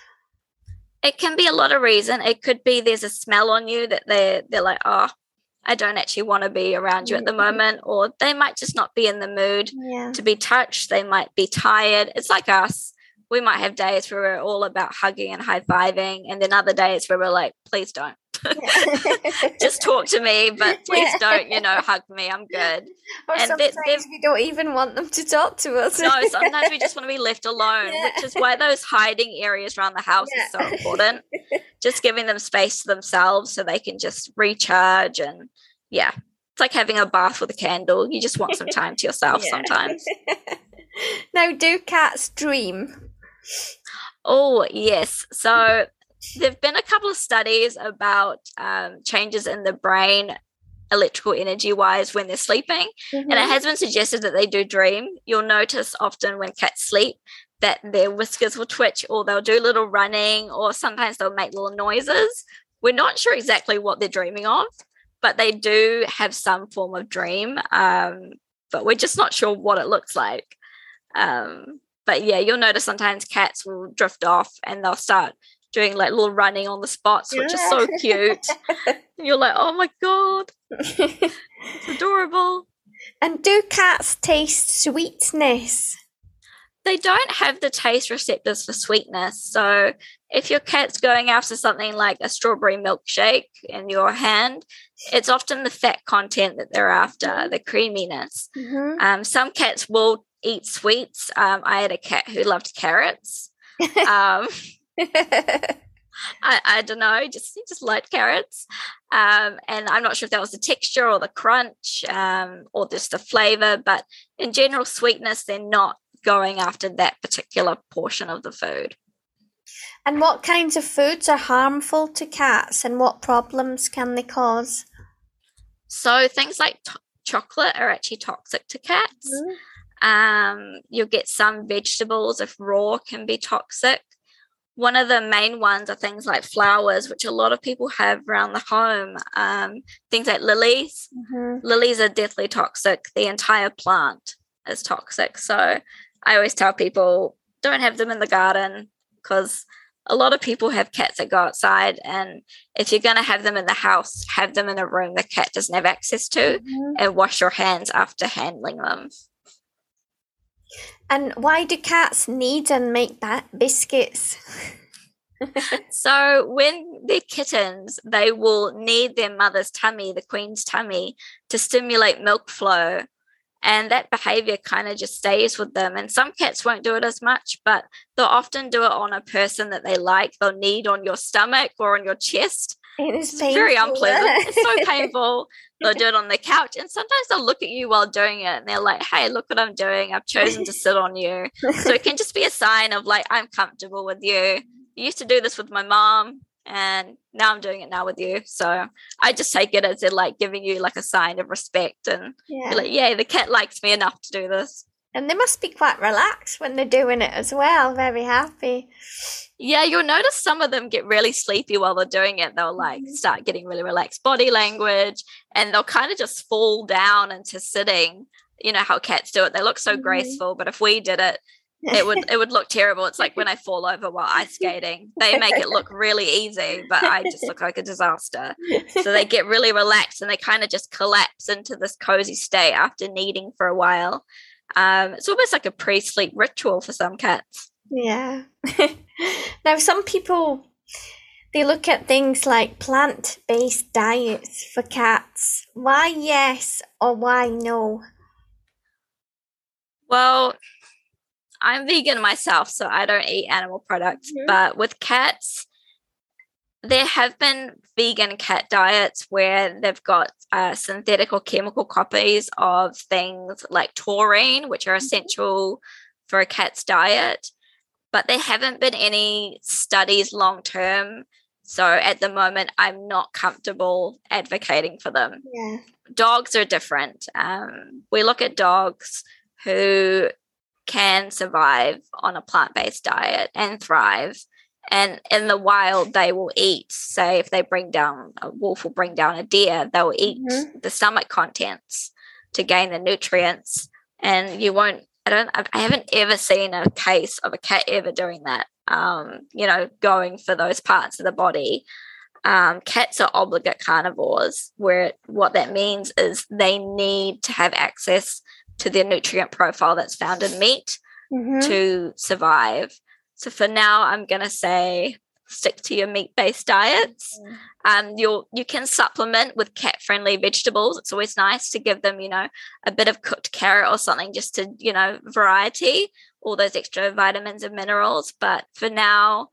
S2: It can be a lot of reason. It could be there's a smell on you that they're like, oh, I don't actually want to be around you at the moment, or they might just not be in the mood to be touched. They might be tired. It's like us. We might have days where we're all about hugging and high-fiving, and then other days where we're like, please don't. Just talk to me, but please don't, hug me. I'm good.
S1: Or
S2: And
S1: sometimes we don't even want them to talk to us.
S2: No, sometimes we just want to be left alone, which is why those hiding areas around the house is so important. Just giving them space to themselves so they can just recharge. And it's like having a bath with a candle. You just want some time to yourself sometimes.
S1: Now, do cats dream?
S2: Oh, yes. So there have been a couple of studies about changes in the brain electrical energy wise when they're sleeping, and it has been suggested that they do dream. You'll notice often when cats sleep that their whiskers will twitch, or they'll do little running, or sometimes they'll make little noises. We're not sure exactly what they're dreaming of, but they do have some form of dream, but we're just not sure what it looks like. But you'll notice sometimes cats will drift off and they'll start doing like little running on the spots, which is so cute. And you're like, oh my God, it's adorable.
S1: And do cats taste sweetness?
S2: They don't have the taste receptors for sweetness. So if your cat's going after something like a strawberry milkshake in your hand, it's often the fat content that they're after, the creaminess. Some cats will eat sweets. I had a cat who loved carrots. I don't know, he just liked carrots. And I'm not sure if that was the texture or the crunch or just the flavor, but in general, sweetness, they're not going after that particular portion of the food.
S1: And what kinds of foods are harmful to cats, and what problems can they cause?
S2: So things like chocolate are actually toxic to cats. You'll get some vegetables, if raw, can be toxic. One of the main ones are things like flowers, which a lot of people have around the home. Things like lilies. Lilies are deathly toxic. The entire plant is toxic. So I always tell people, don't have them in the garden, because a lot of people have cats that go outside, and if you're going to have them in the house, have them in a room the cat doesn't have access to, and wash your hands after handling them.
S1: And why do cats knead and make biscuits?
S2: So when they're kittens, they will knead their mother's tummy, the queen's tummy, to stimulate milk flow. And that behavior kind of just stays with them. And some cats won't do it as much, but they'll often do it on a person that they like. They'll knead on your stomach or on your chest.
S1: It's
S2: very unpleasant. It's so painful. They'll do it on the couch, and sometimes they'll look at you while doing it, and they're like, hey, look what I'm doing. I've chosen to sit on you. So it can just be a sign of like, I'm comfortable with you. You used to do this with my mom, and now I'm doing it now with you. So I just take it as they're like giving you like a sign of respect, and you're like, yeah, the cat likes me enough to do this.
S1: And they must be quite relaxed when they're doing it as well, very happy.
S2: Yeah, you'll notice some of them get really sleepy while they're doing it. They'll like start getting really relaxed body language, and they'll kind of just fall down into sitting. You know how cats do it. They look so graceful, but if we did it, it would look terrible. It's like when I fall over while ice skating. They make it look really easy, but I just look like a disaster. So they get really relaxed, and they kind of just collapse into this cozy state after kneading for a while. It's almost like a pre-sleep ritual for some cats.
S1: Yeah. Now, some people, they look at things like plant-based diets for cats. Why yes or why no?
S2: Well, I'm vegan myself, so I don't eat animal products. But with cats, there have been vegan cat diets where they've got synthetic or chemical copies of things like taurine, which are essential for a cat's diet. But there haven't been any studies long-term. So at the moment, I'm not comfortable advocating for them.
S1: Yeah.
S2: Dogs are different. We look at dogs who can survive on a plant-based diet and thrive. And in the wild, they will eat, say if they bring down, a wolf will bring down a deer, they'll eat the stomach contents to gain the nutrients. And you won't, I haven't ever seen a case of a cat ever doing that, going for those parts of the body. Cats are obligate carnivores, where what that means is they need to have access to the nutrient profile that's found in meat to survive. So for now, I'm going to say stick to your meat-based diets. You can supplement with cat-friendly vegetables. It's always nice to give them, a bit of cooked carrot or something just to, variety, all those extra vitamins and minerals. But for now,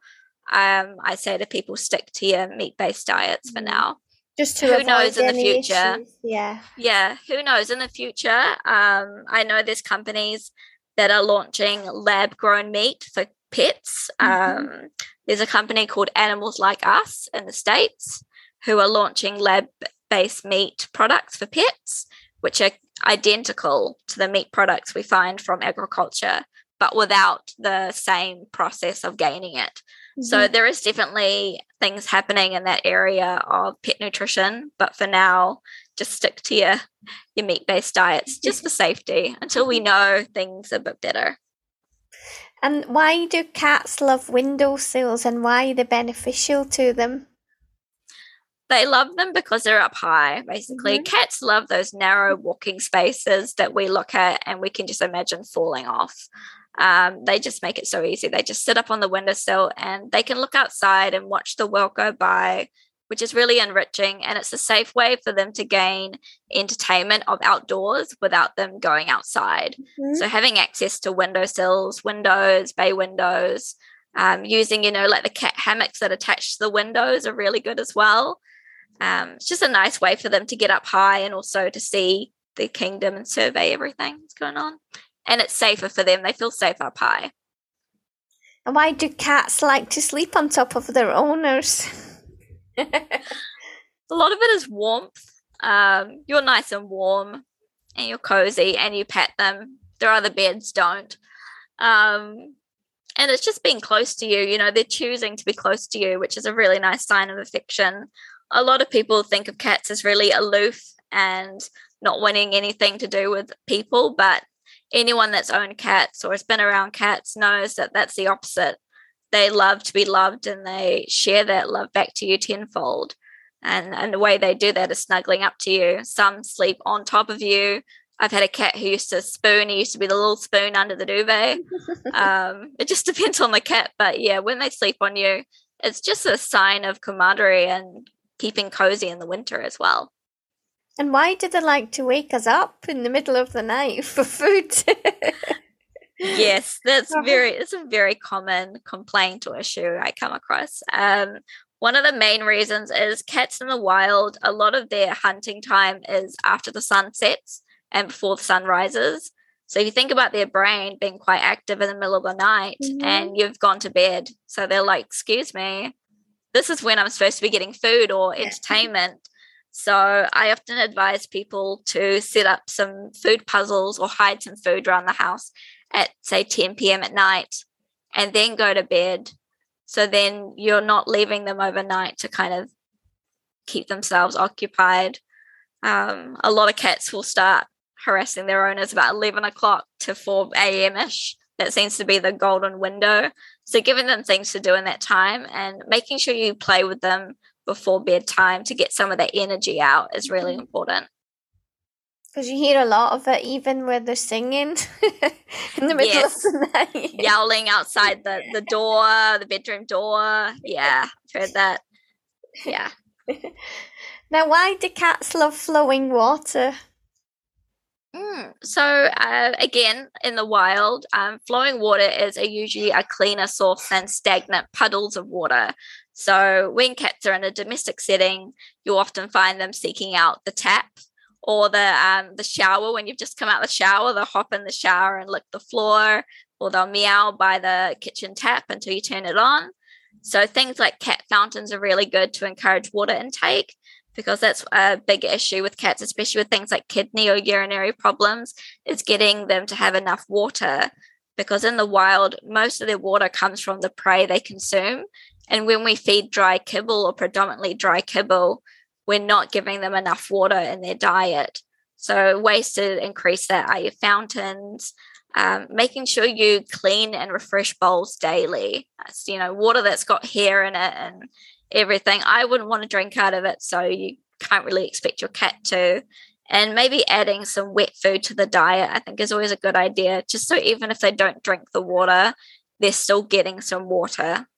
S2: I say to people, stick to your meat-based diets for now.
S1: Just to
S2: who knows in the future?
S1: Issues. Yeah.
S2: Yeah, who knows in the future? I know there's companies that are launching lab-grown meat for pets. There's a company called Animals Like Us in the States who are launching lab-based meat products for pets, which are identical to the meat products we find from agriculture, but without the same process of gaining it. So there is definitely things happening in that area of pet nutrition, but for now, just stick to your meat-based diets just for safety until we know things are a bit better.
S1: And why do cats love windowsills, and why are they beneficial to them?
S2: They love them because they're up high, basically. Cats love those narrow walking spaces that we look at and we can just imagine falling off. They just make it so easy. They just sit up on the windowsill and they can look outside and watch the world go by, which is really enriching. And it's a safe way for them to gain entertainment of outdoors without them going outside. So having access to windowsills, windows, bay windows, using, like the cat hammocks that attach to the windows are really good as well. It's just a nice way for them to get up high and also to see the kingdom and survey everything that's going on. And it's safer for them. They feel safe up high.
S1: And why do cats like to sleep on top of their owners?
S2: A lot of it is warmth. You're nice and warm and you're cozy and you pet them. Their other beds don't. And it's just being close to you. They're choosing to be close to you, which is a really nice sign of affection. A lot of people think of cats as really aloof and not wanting anything to do with people, but anyone that's owned cats or has been around cats knows that that's the opposite. They love to be loved and they share that love back to you tenfold. And the way they do that is snuggling up to you. Some sleep on top of you. I've had a cat who used to spoon. He used to be the little spoon under the duvet. It just depends on the cat. But yeah, when they sleep on you, it's just a sign of camaraderie and keeping cozy in the winter as well.
S1: And why do they like to wake us up in the middle of the night for food?
S2: Yes, it's a very common complaint or issue I come across. One of the main reasons is cats in the wild, a lot of their hunting time is after the sun sets and before the sun rises. So if you think about their brain being quite active in the middle of the night and you've gone to bed, so they're like, excuse me, this is when I'm supposed to be getting food or entertainment. So I often advise people to set up some food puzzles or hide some food around the house at, say, 10 p.m. at night and then go to bed. So then you're not leaving them overnight to kind of keep themselves occupied. A lot of cats will start harassing their owners about 11 o'clock to 4 a.m.-ish. That seems to be the golden window. So giving them things to do in that time and making sure you play with them before bedtime to get some of that energy out is really important.
S1: Because you hear a lot of it even when they're singing in the middle of the night.
S2: Yowling outside the door, the bedroom door. Yeah, I've heard that. Yeah.
S1: Now, why do cats love flowing water?
S2: So again, in the wild, flowing water is usually a cleaner source than stagnant puddles of water. So when cats are in a domestic setting, you'll often find them seeking out the tap or the shower. When you've just come out of the shower, they'll hop in the shower and lick the floor, or they'll meow by the kitchen tap until you turn it on. So things like cat fountains are really good to encourage water intake, because that's a big issue with cats, especially with things like kidney or urinary problems, is getting them to have enough water, because in the wild, most of their water comes from the prey they consume. And when we feed dry kibble or predominantly dry kibble, we're not giving them enough water in their diet. So ways to increase that are your fountains, making sure you clean and refresh bowls daily. It's, water that's got hair in it and everything. I wouldn't want to drink out of it, so you can't really expect your cat to. And maybe adding some wet food to the diet, I think, is always a good idea, just so even if they don't drink the water, they're still getting some water.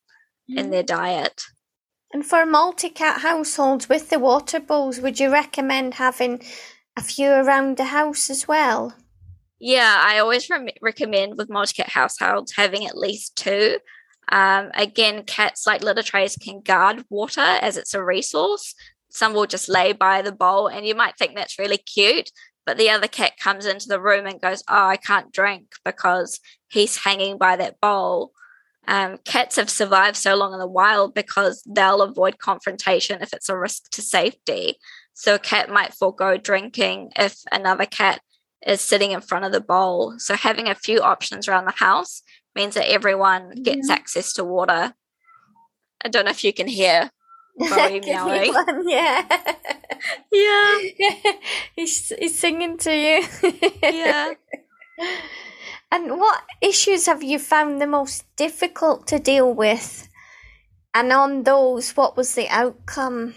S2: in their diet.
S1: And for multi-cat households with the water bowls, would you recommend having a few around the house as well?
S2: Yeah, I always recommend with multi-cat households having at least two. Again, cats like litter trays can guard water as it's a resource. Some will just lay by the bowl and you might think that's really cute, but the other cat comes into the room and goes, oh, I can't drink because he's hanging by that bowl. Cats have survived so long in the wild because they'll avoid confrontation if it's a risk to safety. So a cat might forego drinking if another cat is sitting in front of the bowl. So having a few options around the house means that everyone gets access to water. I don't know if you can hear Bowie meowing.
S1: Yeah.
S2: Yeah.
S1: He's singing to you.
S2: Yeah.
S1: And what issues have you found the most difficult to deal with? And on those, what was the outcome?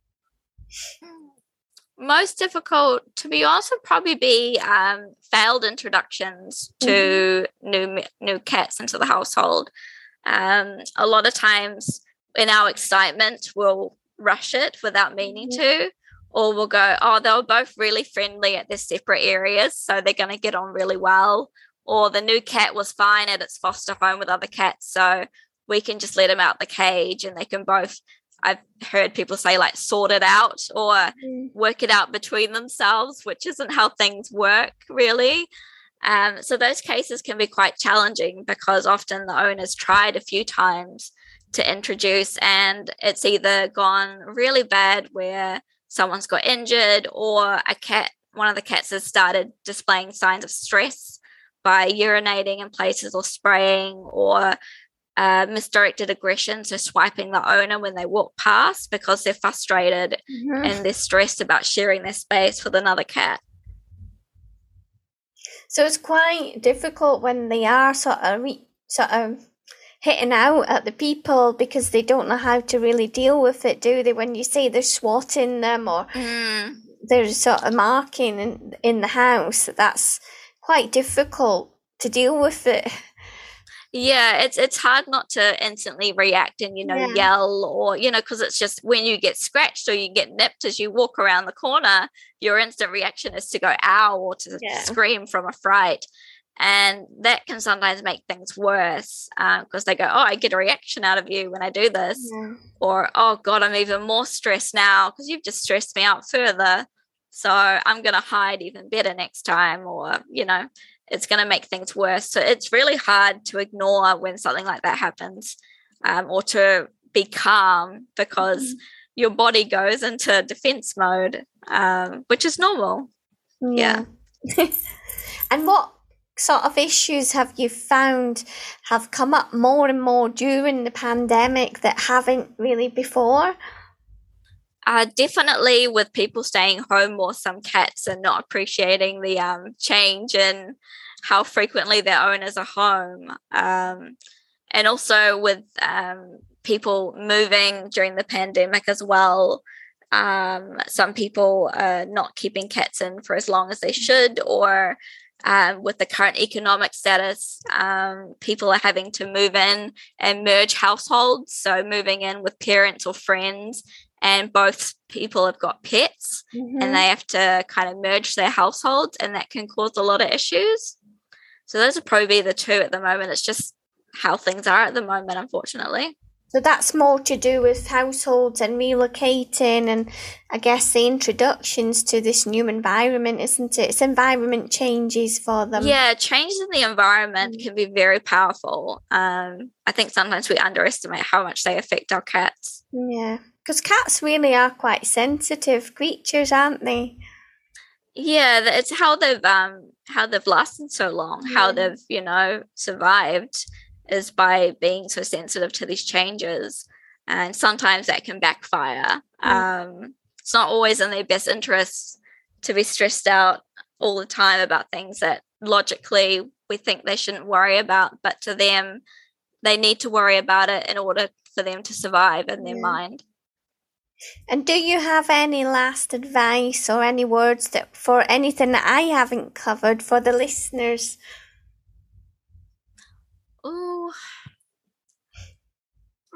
S2: Most difficult, to be honest, would probably be failed introductions to new cats into the household. A lot of times in our excitement, we'll rush it without meaning to, or we'll go, oh, they were both really friendly at their separate areas, so they're going to get on really well. Or the new cat was fine at its foster home with other cats, so we can just let them out the cage and they can both, I've heard people say, like, sort it out or work it out between themselves, which isn't how things work, really. So those cases can be quite challenging because often the owner's tried a few times to introduce and it's either gone really bad where someone's got injured or one of the cats has started displaying signs of stress by urinating in places or spraying, or misdirected aggression, so swiping the owner when they walk past because they're frustrated and they're stressed about sharing their space with another cat.
S1: So it's quite difficult when they are sort of hitting out at the people because they don't know how to really deal with it, do they? When you say they're swatting them or they're sort of marking in the house, that's quite difficult to deal with it.
S2: Yeah, it's hard not to instantly react and, yell or, because it's just when you get scratched or you get nipped as you walk around the corner, your instant reaction is to go ow or to scream from a fright. And that can sometimes make things worse because they go, oh, I get a reaction out of you when I do this. Yeah. Or, oh, God, I'm even more stressed now because you've just stressed me out further. So I'm going to hide even better next time or, it's going to make things worse. So it's really hard to ignore when something like that happens or to be calm because your body goes into defense mode, which is normal. Yeah.
S1: And what sort of issues have you found have come up more and more during the pandemic that haven't really before?
S2: Definitely with people staying home more, some cats are not appreciating the change in how frequently their owners are home. And also with people moving during the pandemic as well. Some people are not keeping cats in for as long as they should, or with the current economic status, people are having to move in and merge households. So moving in with parents or friends, and both people have got pets and they have to kind of merge their households, and that can cause a lot of issues. So those are probably the two at the moment. It's just how things are at the moment, unfortunately.
S1: So that's more to do with households and relocating and I guess the introductions to this new environment, isn't it? It's environment changes for them.
S2: Yeah, changes in the environment can be very powerful. I think sometimes we underestimate how much they affect our cats.
S1: Yeah, because cats really are quite sensitive creatures, aren't they?
S2: Yeah, it's how they've lasted so long, how they've, survived is by being so sensitive to these changes. And sometimes that can backfire. It's not always in their best interests to be stressed out all the time about things that logically we think they shouldn't worry about, but to them, they need to worry about it in order for them to survive in their mind.
S1: And do you have any last advice or any words that for anything that I haven't covered for the listeners?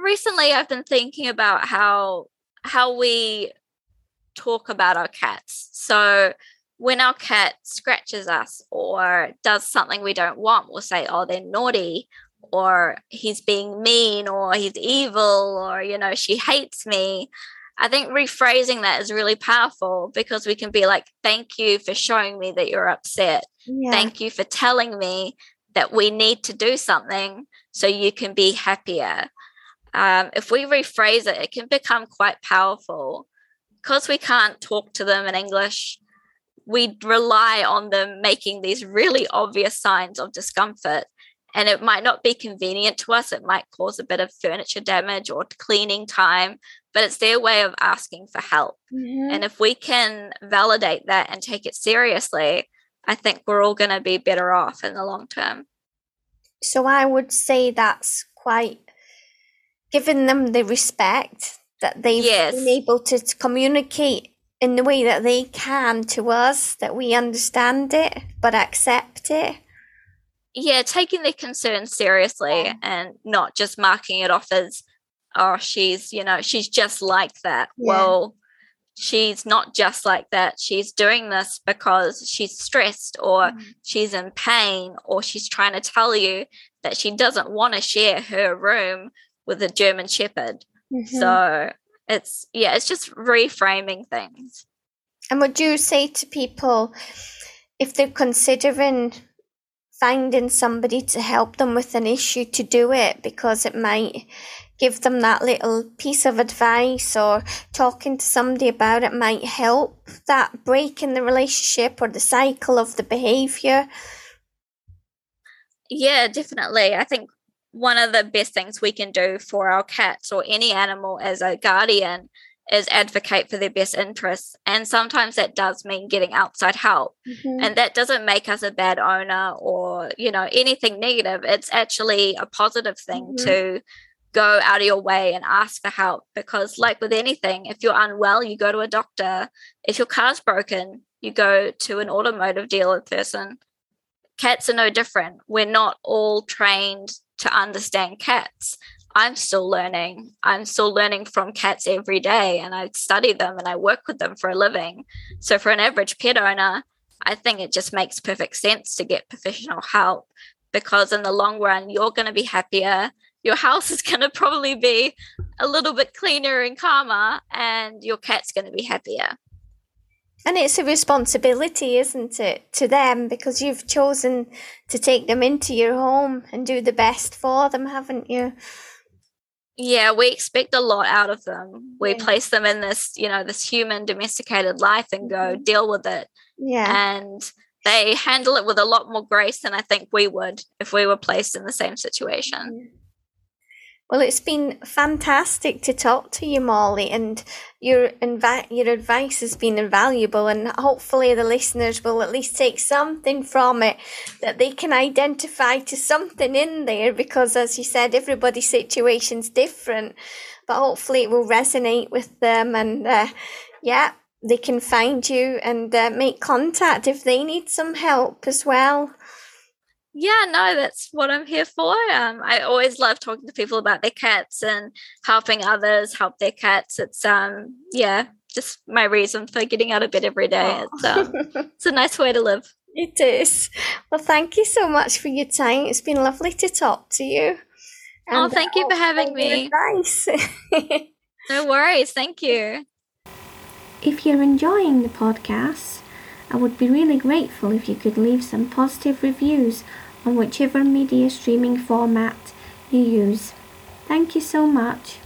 S2: recently I've been thinking about how we talk about our cats. So when our cat scratches us or does something we don't want, we'll say, oh, they're naughty, or he's being mean, or he's evil, or, she hates me. I think rephrasing that is really powerful, because we can be like, thank you for showing me that you're upset.
S1: Yeah.
S2: Thank you for telling me that we need to do something so you can be happier. If we rephrase it, it can become quite powerful. Because we can't talk to them in English, we rely on them making these really obvious signs of discomfort. And it might not be convenient to us. It might cause a bit of furniture damage or cleaning time, but it's their way of asking for help.
S1: Mm-hmm.
S2: And if we can validate that and take it seriously, I think we're all going to be better off in the long term.
S1: So I would say that's quite giving them the respect that they've been able to communicate in the way that they can to us, that we understand it, but accept it.
S2: Yeah, taking their concerns seriously and not just marking it off as, oh, she's just like that. Yeah. Well, she's not just like that. She's doing this because she's stressed, or she's in pain, or she's trying to tell you that she doesn't want to share her room with a German Shepherd. Mm-hmm. So it's just reframing things.
S1: And would you say to people, if they're considering finding somebody to help them with an issue, to do it, because it might give them that little piece of advice, or talking to somebody about it might help that break in the relationship or the cycle of the behaviour?
S2: Yeah, definitely. I think one of the best things we can do for our cats or any animal as a guardian is advocate for their best interests. And sometimes that does mean getting outside help. Mm-hmm. And that doesn't make us a bad owner or, anything negative. It's actually a positive thing to go out of your way and ask for help, because like with anything, if you're unwell, you go to a doctor. If your car's broken, you go to an automotive dealer person. Cats are no different. We're not all trained to understand cats. I'm still learning. I'm still learning from cats every day, and I study them and I work with them for a living. So for an average pet owner, I think it just makes perfect sense to get professional help, because in the long run, you're going to be happier. Your house is going to probably be a little bit cleaner and calmer, and your cat's going to be happier.
S1: And it's a responsibility, isn't it, to them, because you've chosen to take them into your home and do the best for them, haven't you?
S2: Yeah, we expect a lot out of them. We place them in this, this human domesticated life and go deal with it.
S1: Yeah.
S2: And they handle it with a lot more grace than I think we would if we were placed in the same situation.
S1: Well, it's been fantastic to talk to you, Molly, and your advice has been invaluable, and hopefully the listeners will at least take something from it that they can identify to something in there, because as you said, everybody's situation's different, but hopefully it will resonate with them, and they can find you and make contact if they need some help as well.
S2: Yeah, no, that's what I'm here for. I always love talking to people about their cats and helping others help their cats. It's just my reason for getting out of bed every day. It's a nice way to live.
S1: It is. Well, thank you so much for your time. It's been lovely to talk to you.
S2: And thank you for having me.
S1: Advice.
S2: No worries. Thank you.
S1: If you're enjoying the podcast, I would be really grateful if you could leave some positive reviews on whichever media streaming format you use. Thank you so much.